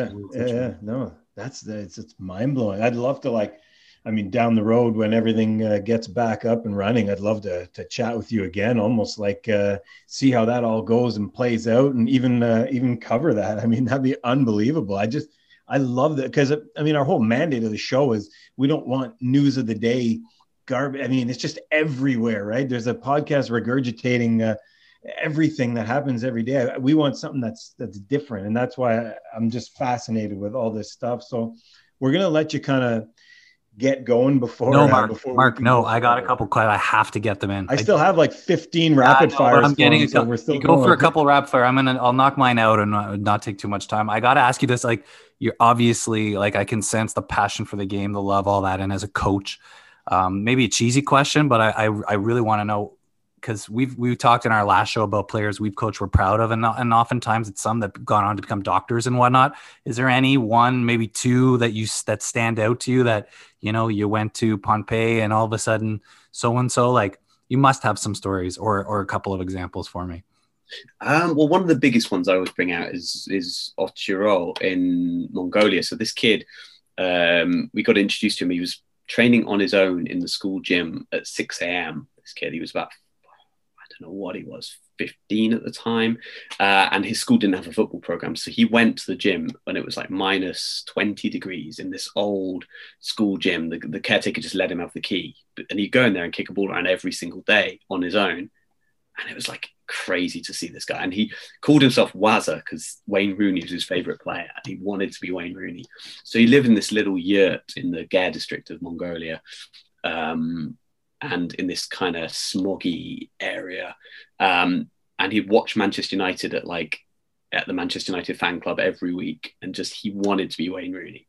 No, it's mind blowing. I'd love to down the road when everything gets back up and running, I'd love to chat with you again, almost see how that all goes and plays out, and even cover that. I mean, that'd be unbelievable. I love that, because our whole mandate of the show is we don't want news of the day garbage. I mean, it's just everywhere, right? There's a podcast regurgitating everything that happens every day. We want something that's different, and that's why I'm just fascinated with all this stuff. So we're gonna let you kind of get going before. No, Mark. No, I got a couple. I have to get them in. I still have 15 rapid fires. I'm getting so we're still you go for a couple rapid fire. I'll knock mine out and not take too much time. I got to ask you this. You're obviously I can sense the passion for the game, the love, all that. And as a coach, maybe a cheesy question, but I really want to know, because we've talked in our last show about players we've coached we're proud of, and oftentimes it's some that have gone on to become doctors and whatnot. Is there any one, maybe two that stand out to you that you went to Pohnpei and all of a sudden so and so? You must have some stories or a couple of examples for me. Well, one of the biggest ones I always bring out is Ochiro in Mongolia. So this kid, we got introduced to him. He was training on his own in the school gym at 6 a.m. This kid, he was about, I don't know what he was, 15 at the time. And his school didn't have a football program. So he went to the gym when it was minus 20 degrees in this old school gym. The caretaker just let him have the key. And he'd go in there and kick a ball around every single day on his own. And it was crazy to see this guy. And he called himself Wazza because Wayne Rooney was his favorite player. And he wanted to be Wayne Rooney. So he lived in this little yurt in the Gare district of Mongolia. And in this kind of smoggy area. And he'd watch Manchester United at at the Manchester United fan club every week, and just he wanted to be Wayne Rooney.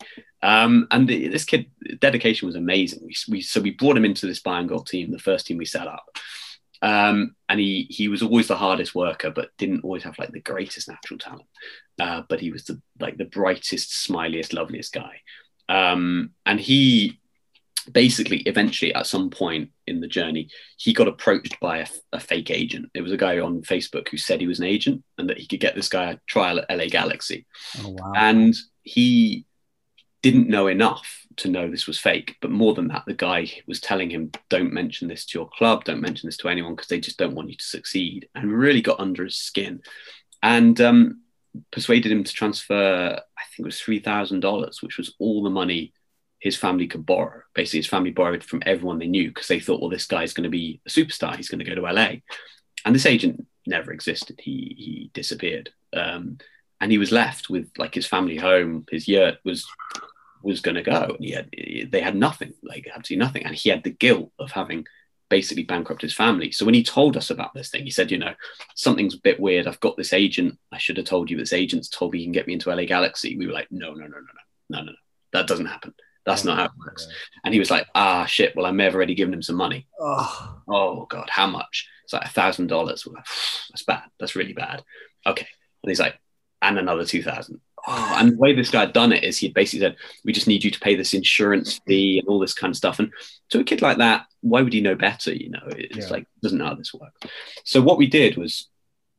This kid, dedication was amazing. We brought him into this Bayern Gold team, the first team we set up. And he was always the hardest worker, but didn't always have like the greatest natural talent. But he was the brightest, smiliest, loveliest guy. And he basically, eventually, at some point in the journey, he got approached by a fake agent. It was a guy on Facebook who said he was an agent and that he could get this guy a trial at LA Galaxy. Oh, wow. And he didn't know enough to know this was fake. But more than that, the guy was telling him, don't mention this to your club, don't mention this to anyone, because they just don't want you to succeed. And really got under his skin and persuaded him to transfer, I think it was $3,000, which was all the money his family could borrow. Basically, his family borrowed from everyone they knew because they thought, well, this guy's going to be a superstar. He's going to go to LA. And this agent never existed. He disappeared. And he was left with like his family home. His yurt was going to go. And they had nothing, like absolutely nothing. And he had the guilt of having basically bankrupt his family. So when he told us about this thing, he said, something's a bit weird. I've got this agent. I should have told you this agent's told me he can get me into LA Galaxy. We were like, no. That doesn't happen. That's not how it works. Yeah. And he was like, shit, well, I may have already given him some money. Oh God, how much? It's like $1,000. We're like, that's bad. That's really bad. Okay. And he's like, and another 2,000. And the way this guy had done it is he basically said, we just need you to pay this insurance fee and all this kind of stuff. And to a kid like that, why would he know better? It's like, doesn't know how this works. So what we did was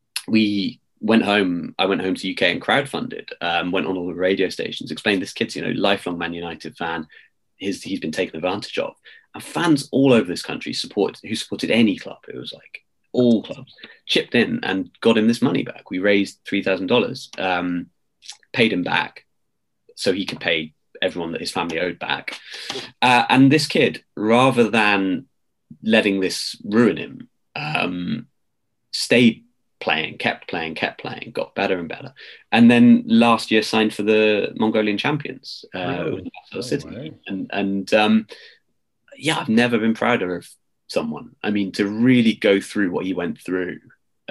I went home to UK and crowdfunded, went on all the radio stations, explained this kid's, lifelong Man United fan. He's been taken advantage of. And fans all over this country who supported any club, it was like all clubs, chipped in and got him this money back. We raised $3,000, paid him back so he could pay everyone that his family owed back. And this kid, rather than letting this ruin him, stayed playing, kept playing, got better and better. And then last year signed for the Mongolian champions, City. Right. I've never been prouder of someone. I mean, to really go through what he went through,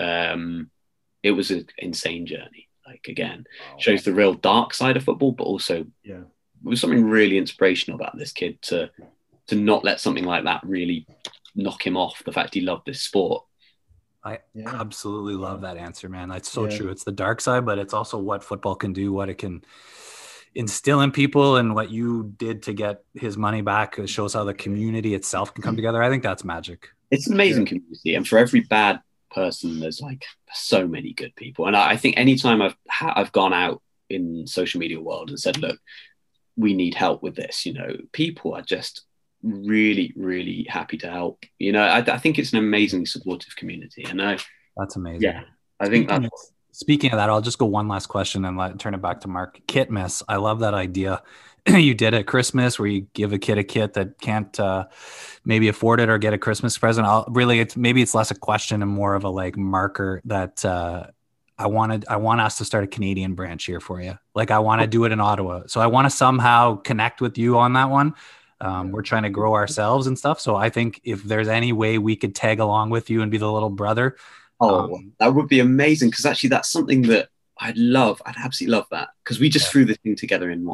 it was an insane journey. Like, again, shows the real dark side of football, but also it was something really inspirational about this kid to not let something like that really knock him off the fact he loved this sport. I absolutely love that answer, man. That's so true. It's the dark side, but it's also what football can do, what it can instill in people, and what you did to get his money back. It shows how the community itself can come together. I think that's magic. It's an amazing community. And for every bad person, there's like so many good people. And I think anytime I've gone out in social media world and said, look, we need help with this, people are just really, really happy to help. I think it's an amazingly supportive community. And that's amazing. Yeah, I think speaking of that, I'll just go one last question and turn it back to Mark. Kitmas, I love that idea you did at Christmas where you give a kid a kit that can't maybe afford it or get a Christmas present. Maybe it's less a question and more of a like marker that I want us to start a Canadian branch here for you. Like, I want to do it in Ottawa. So I want to somehow connect with you on that one. We're trying to grow ourselves and stuff. So I think if there's any way we could tag along with you and be the little brother. That would be amazing. Because actually that's something that I'd absolutely love that. Because we just threw this thing together in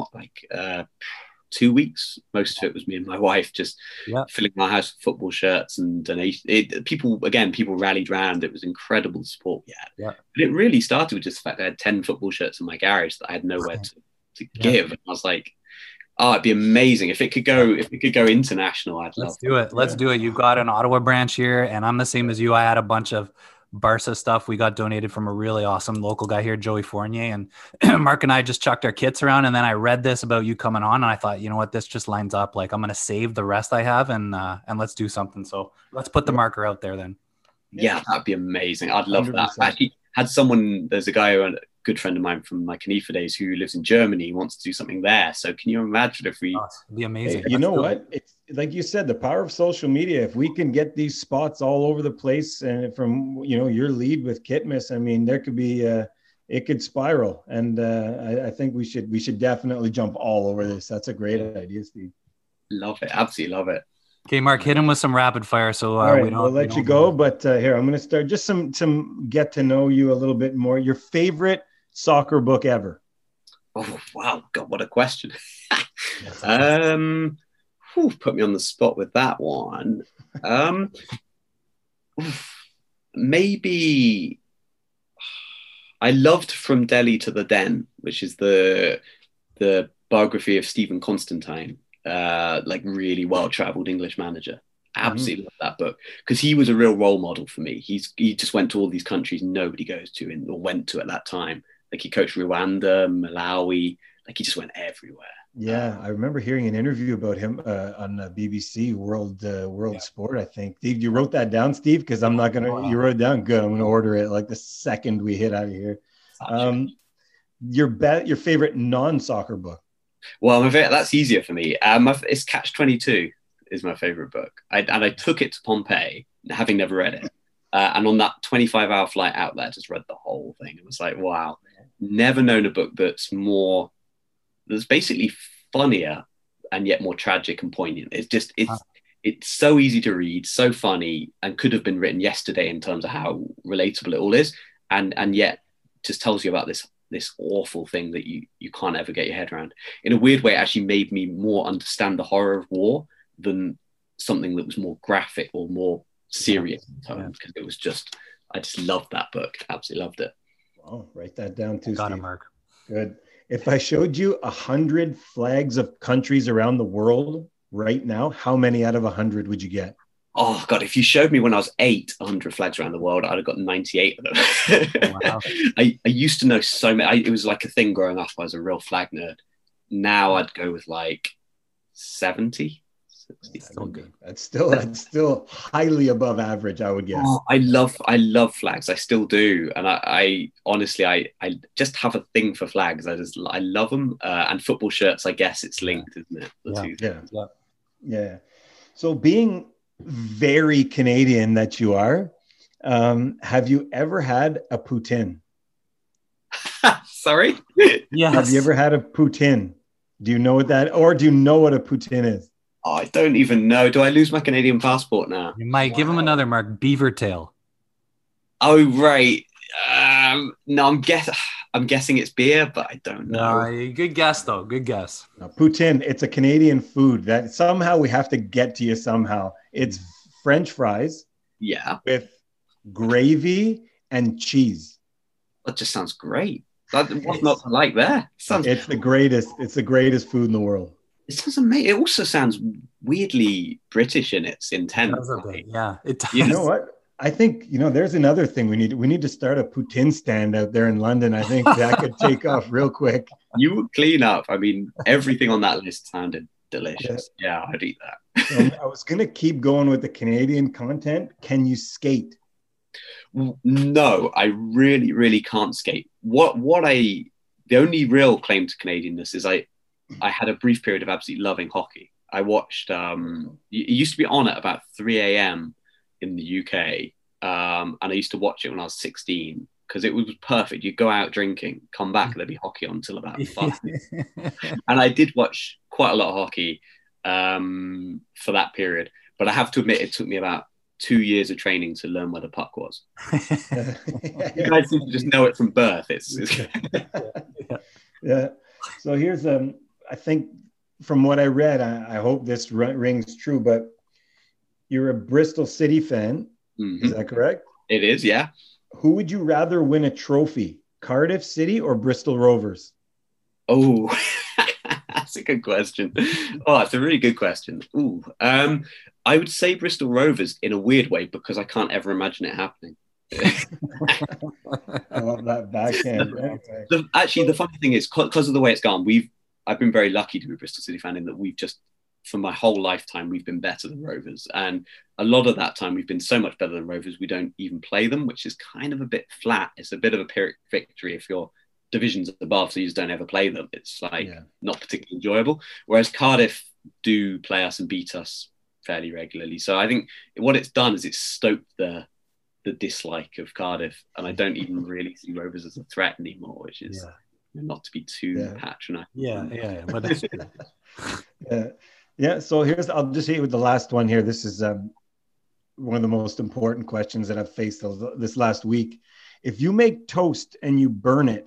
2 weeks. Most of it was me and my wife just filling my house with football shirts and donation. People rallied round. It was incredible support we had. Yeah. But it really started with just the fact that I had 10 football shirts in my garage that I had nowhere to give. And I was like, it'd be amazing if it could go international. Let's do it. Let's do it. You've got an Ottawa branch here, and I'm the same as you. I had a bunch of Barca stuff we got donated from a really awesome local guy here, Joey Fournier, and Mark and I just chucked our kits around. And then I read this about you coming on, and I thought, you know what, this just lines up. Like, I'm going to save the rest I have and let's do something. So let's put the marker out there then. Yeah, that'd be amazing. I'd love 100%. That. I actually had there's a guy, a good friend of mine from my Canifa days, who lives in Germany, wants to do something there. So can you imagine if we... It'd be amazing. You know what? It's like you said, the power of social media. If we can get these spots all over the place, and from, your lead with Kitmas, I mean, there could be, it could spiral. And I think we should definitely jump all over this. That's a great idea, Steve. Love it. Absolutely love it. Okay, Mark, hit him with some rapid fire. So all right, we'll let you go. But here, I'm going to start just some get to know you a little bit more. Your favorite soccer book ever? Oh wow, God, what a question. Yeah, Put me on the spot with that one. Maybe I loved From Delhi to the Den, which is the biography of Stephen Constantine, like really well-traveled English manager. Absolutely love that book because he was a real role model for me. He just went to all these countries nobody goes to or went to at that time. Like he coached Rwanda, Malawi, like he just went everywhere. Yeah, I remember hearing an interview about him on BBC World Sport. I think. Steve, you wrote that down, Steve? Because I'm not gonna. You wrote it down. Good. I'm gonna order it like the second we hit out of here. Your favorite non-soccer book? Well, that's easier for me. It's Catch-22 is my favorite book. I took it to Pompeii, having never read it. And on that 25-hour flight out there, just read the whole thing. It was like, wow, never known a book that's basically funnier and yet more tragic and poignant. It's so easy to read, so funny, and could have been written yesterday in terms of how relatable it all is. And yet just tells you about this awful thing that you can't ever get your head around. In a weird way, it actually made me more understand the horror of war than something that was more graphic or more serious in tone, because I just loved that book. Absolutely loved it. Oh, write that down too, got Steve. it, Mark. Good. If I showed you 100 flags of countries around the world right now, how many out of 100 would you get? Oh God, if you showed me when I was 100 flags around the world, I'd have got 98 of them. Wow. I used to know so many. It was like a thing growing up. I was a real flag nerd. Now I'd go with like 70. 60. Still good. That's still highly above average, I would guess. Oh, I love flags. I still do, and I honestly I just have a thing for flags. I love them, and football shirts. I guess it's linked, isn't it? The two. Yeah. So being very Canadian that you are, have you ever had a poutine? Sorry? Yes. Have you ever had a poutine? Do you know what a poutine is? Oh, I don't even know. Do I lose my Canadian passport now? You might give him another, Mark. Beaver tail. Oh, right. No, I'm guessing it's beer, but I don't know. No, good guess, though. Good guess. Poutine, it's a Canadian food that somehow we have to get to you somehow. It's French fries with gravy and cheese. That just sounds great. What's not to like there? It's the greatest. It's the greatest food in the world. It sounds amazing. It also sounds weirdly British in its intent. Yeah, it does. You know what? I think, there's another thing we need to start a poutine stand out there in London. I think that could take off real quick. You would clean up. I mean, everything on that list sounded delicious. Yeah, I'd eat that. I was going to keep going with the Canadian content. Can you skate? No, I really, really can't skate. The only real claim to Canadianness is I had a brief period of absolutely loving hockey. I watched, it used to be on at about 3 a.m. in the UK. And I used to watch it when I was 16 because it was perfect. You'd go out drinking, come back, and there'd be hockey on until about 5. And I did watch quite a lot of hockey for that period. But I have to admit, it took me about 2 years of training to learn where the puck was. You guys seem to just know it from birth. Yeah. So here's I think from what I read, I hope this rings true, but you're a Bristol City fan. Mm-hmm. Is that correct? It is, yeah. Who would you rather win a trophy, Cardiff City or Bristol Rovers? Oh, that's a good question. Oh, that's a really good question. Ooh, I would say Bristol Rovers in a weird way because I can't ever imagine it happening. I love that backhand. Actually, the funny thing is, because of the way it's gone, I've been very lucky to be a Bristol City fan in that we've just, for my whole lifetime, we've been better than Rovers. And a lot of that time, we've been so much better than Rovers, we don't even play them, which is kind of a bit flat. It's a bit of a Pyrrhic victory if you're divisions above, so you just don't ever play them. It's not particularly enjoyable. Whereas Cardiff do play us and beat us fairly regularly. So I think what it's done is it's stoked the dislike of Cardiff, and I don't even really see Rovers as a threat anymore, which is not to be too patronizing. Yeah, but that's good. Yeah. So I'll just hit you with the last one here. This is one of the most important questions that I've faced this last week. If you make toast and you burn it,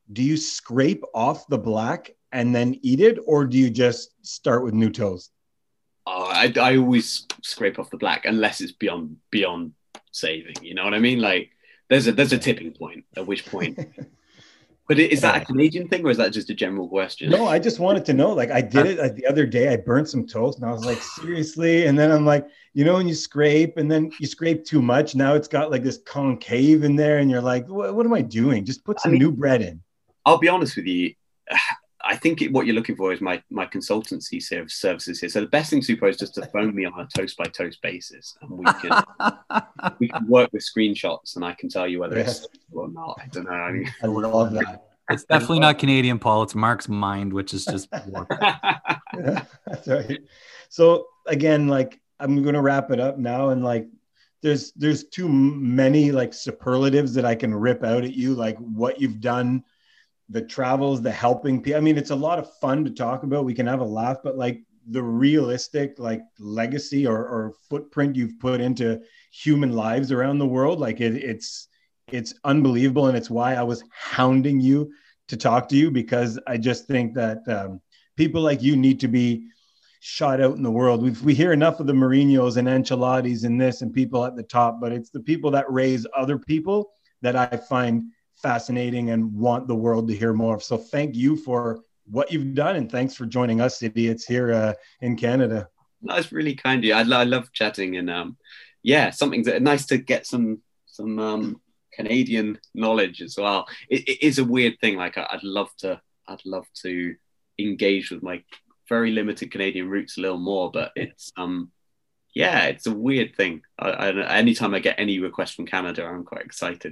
do you scrape off the black and then eat it, or do you just start with new toast? Oh, I always scrape off the black unless it's beyond saving. You know what I mean? Like there's a tipping point, at which point. But is that a Canadian thing, or is that just a general question? No, I just wanted to know. Like, I did it the other day. I burnt some toast, and I was like, seriously? And then I'm like, you know, when you scrape, and then you scrape too much, now it's got like this concave in there, and you're like, what am I doing? Just put some new bread in. I'll be honest with you. I think what you're looking for is my consultancy services here. So the best thing to do is just to phone me on a toast by toast basis, and we can work with screenshots, and I can tell you whether it's or not. I don't know. I mean, I love that. It's definitely not Canadian, Paul. It's Mark's mind, which is just. Yeah, that's right. So again, like, I'm going to wrap it up now, and like, there's too many like superlatives that I can rip out at you, like what you've done. The travels, the helping people. I mean, it's a lot of fun to talk about. We can have a laugh, but like the realistic like legacy or footprint you've put into human lives around the world, like it's unbelievable. And it's why I was hounding you to talk to you, because I just think that people like you need to be shot out in the world. We hear enough of the Mourinhos and Ancelottis and this and people at the top, but it's the people that raise other people that I find fascinating and want the world to hear more of. So thank you for what you've done, and thanks for joining us idiots here in Canada. That's really kind of you. I love chatting, and something that nice to get some Canadian knowledge as well. It is a weird thing. Like I'd love to engage with my very limited Canadian roots a little more, but it's it's a weird thing. Anytime I get any request from Canada, I'm quite excited.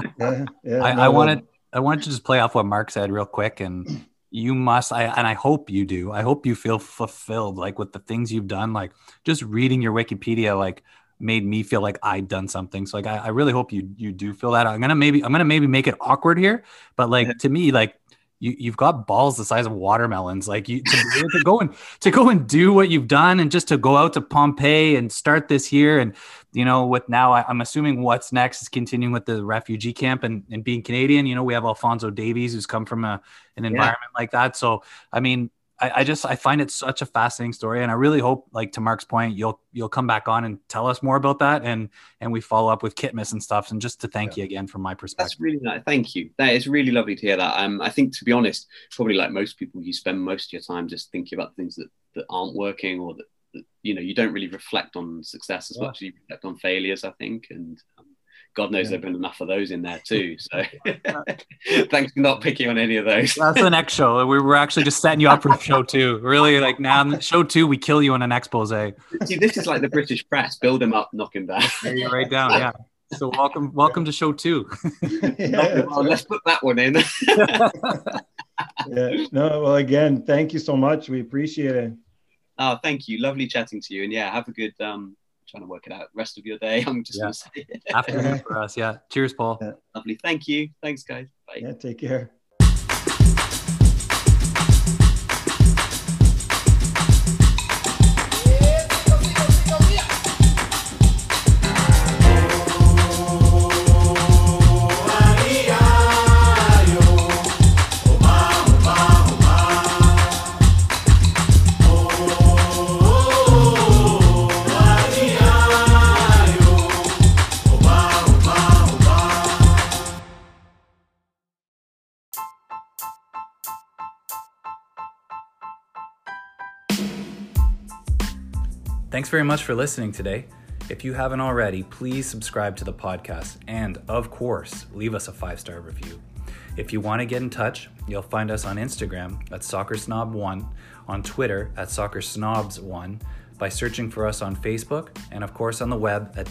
I wanted to just play off what Mark said real quick, and you must. I hope you do. I hope you feel fulfilled, like with the things you've done. Like just reading your Wikipedia, like made me feel like I'd done something. So like I really hope you do feel that. I'm gonna maybe make it awkward here, but like to me, like. You've got balls the size of watermelons, like to go and do what you've done, and just to go out to Pompeii and start this here. And, you know, with now, I'm assuming what's next is continuing with the refugee camp and being Canadian. You know, we have Alfonso Davies, who's come from an environment like that. So, I mean, I find it such a fascinating story, and I really hope, like to Mark's point, you'll come back on and tell us more about that, and we follow up with Kitmas and stuff. And just to thank you again from my perspective. That's really nice. Thank you. That is really lovely to hear that. I think, to be honest, probably like most people, you spend most of your time just thinking about things that aren't working, or that you know, you don't really reflect on success as much as you reflect on failures, I think. And God knows there've been enough of those in there too. So thanks for not picking on any of those. That's the next show. We're actually just setting you up for show 2. Really, like now show 2, we kill you on an expose. See, this is like the British press. Build him up, knock him down. There you right down, yeah. So welcome to show 2. Well, let's put that one in. No, well, again, thank you so much. We appreciate it. Oh, thank you. Lovely chatting to you. And have a good trying to work it out rest of your day. I'm just gonna say afternoon for us. Yeah. Cheers, Paul. Lovely. Thank you. Thanks, guys. Bye. Yeah, take care. Thanks very much for listening today. If you haven't already, please subscribe to the podcast and, of course, leave us a 5-star review. If you want to get in touch, you'll find us on Instagram at SoccerSnob1, on Twitter at SoccerSnobs1, by searching for us on Facebook, and of course on the web at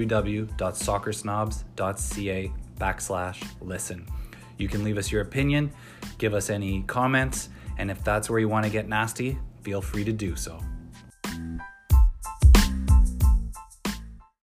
www.soccersnobs.ca/listen. You can leave us your opinion, give us any comments, and if that's where you want to get nasty, feel free to do so.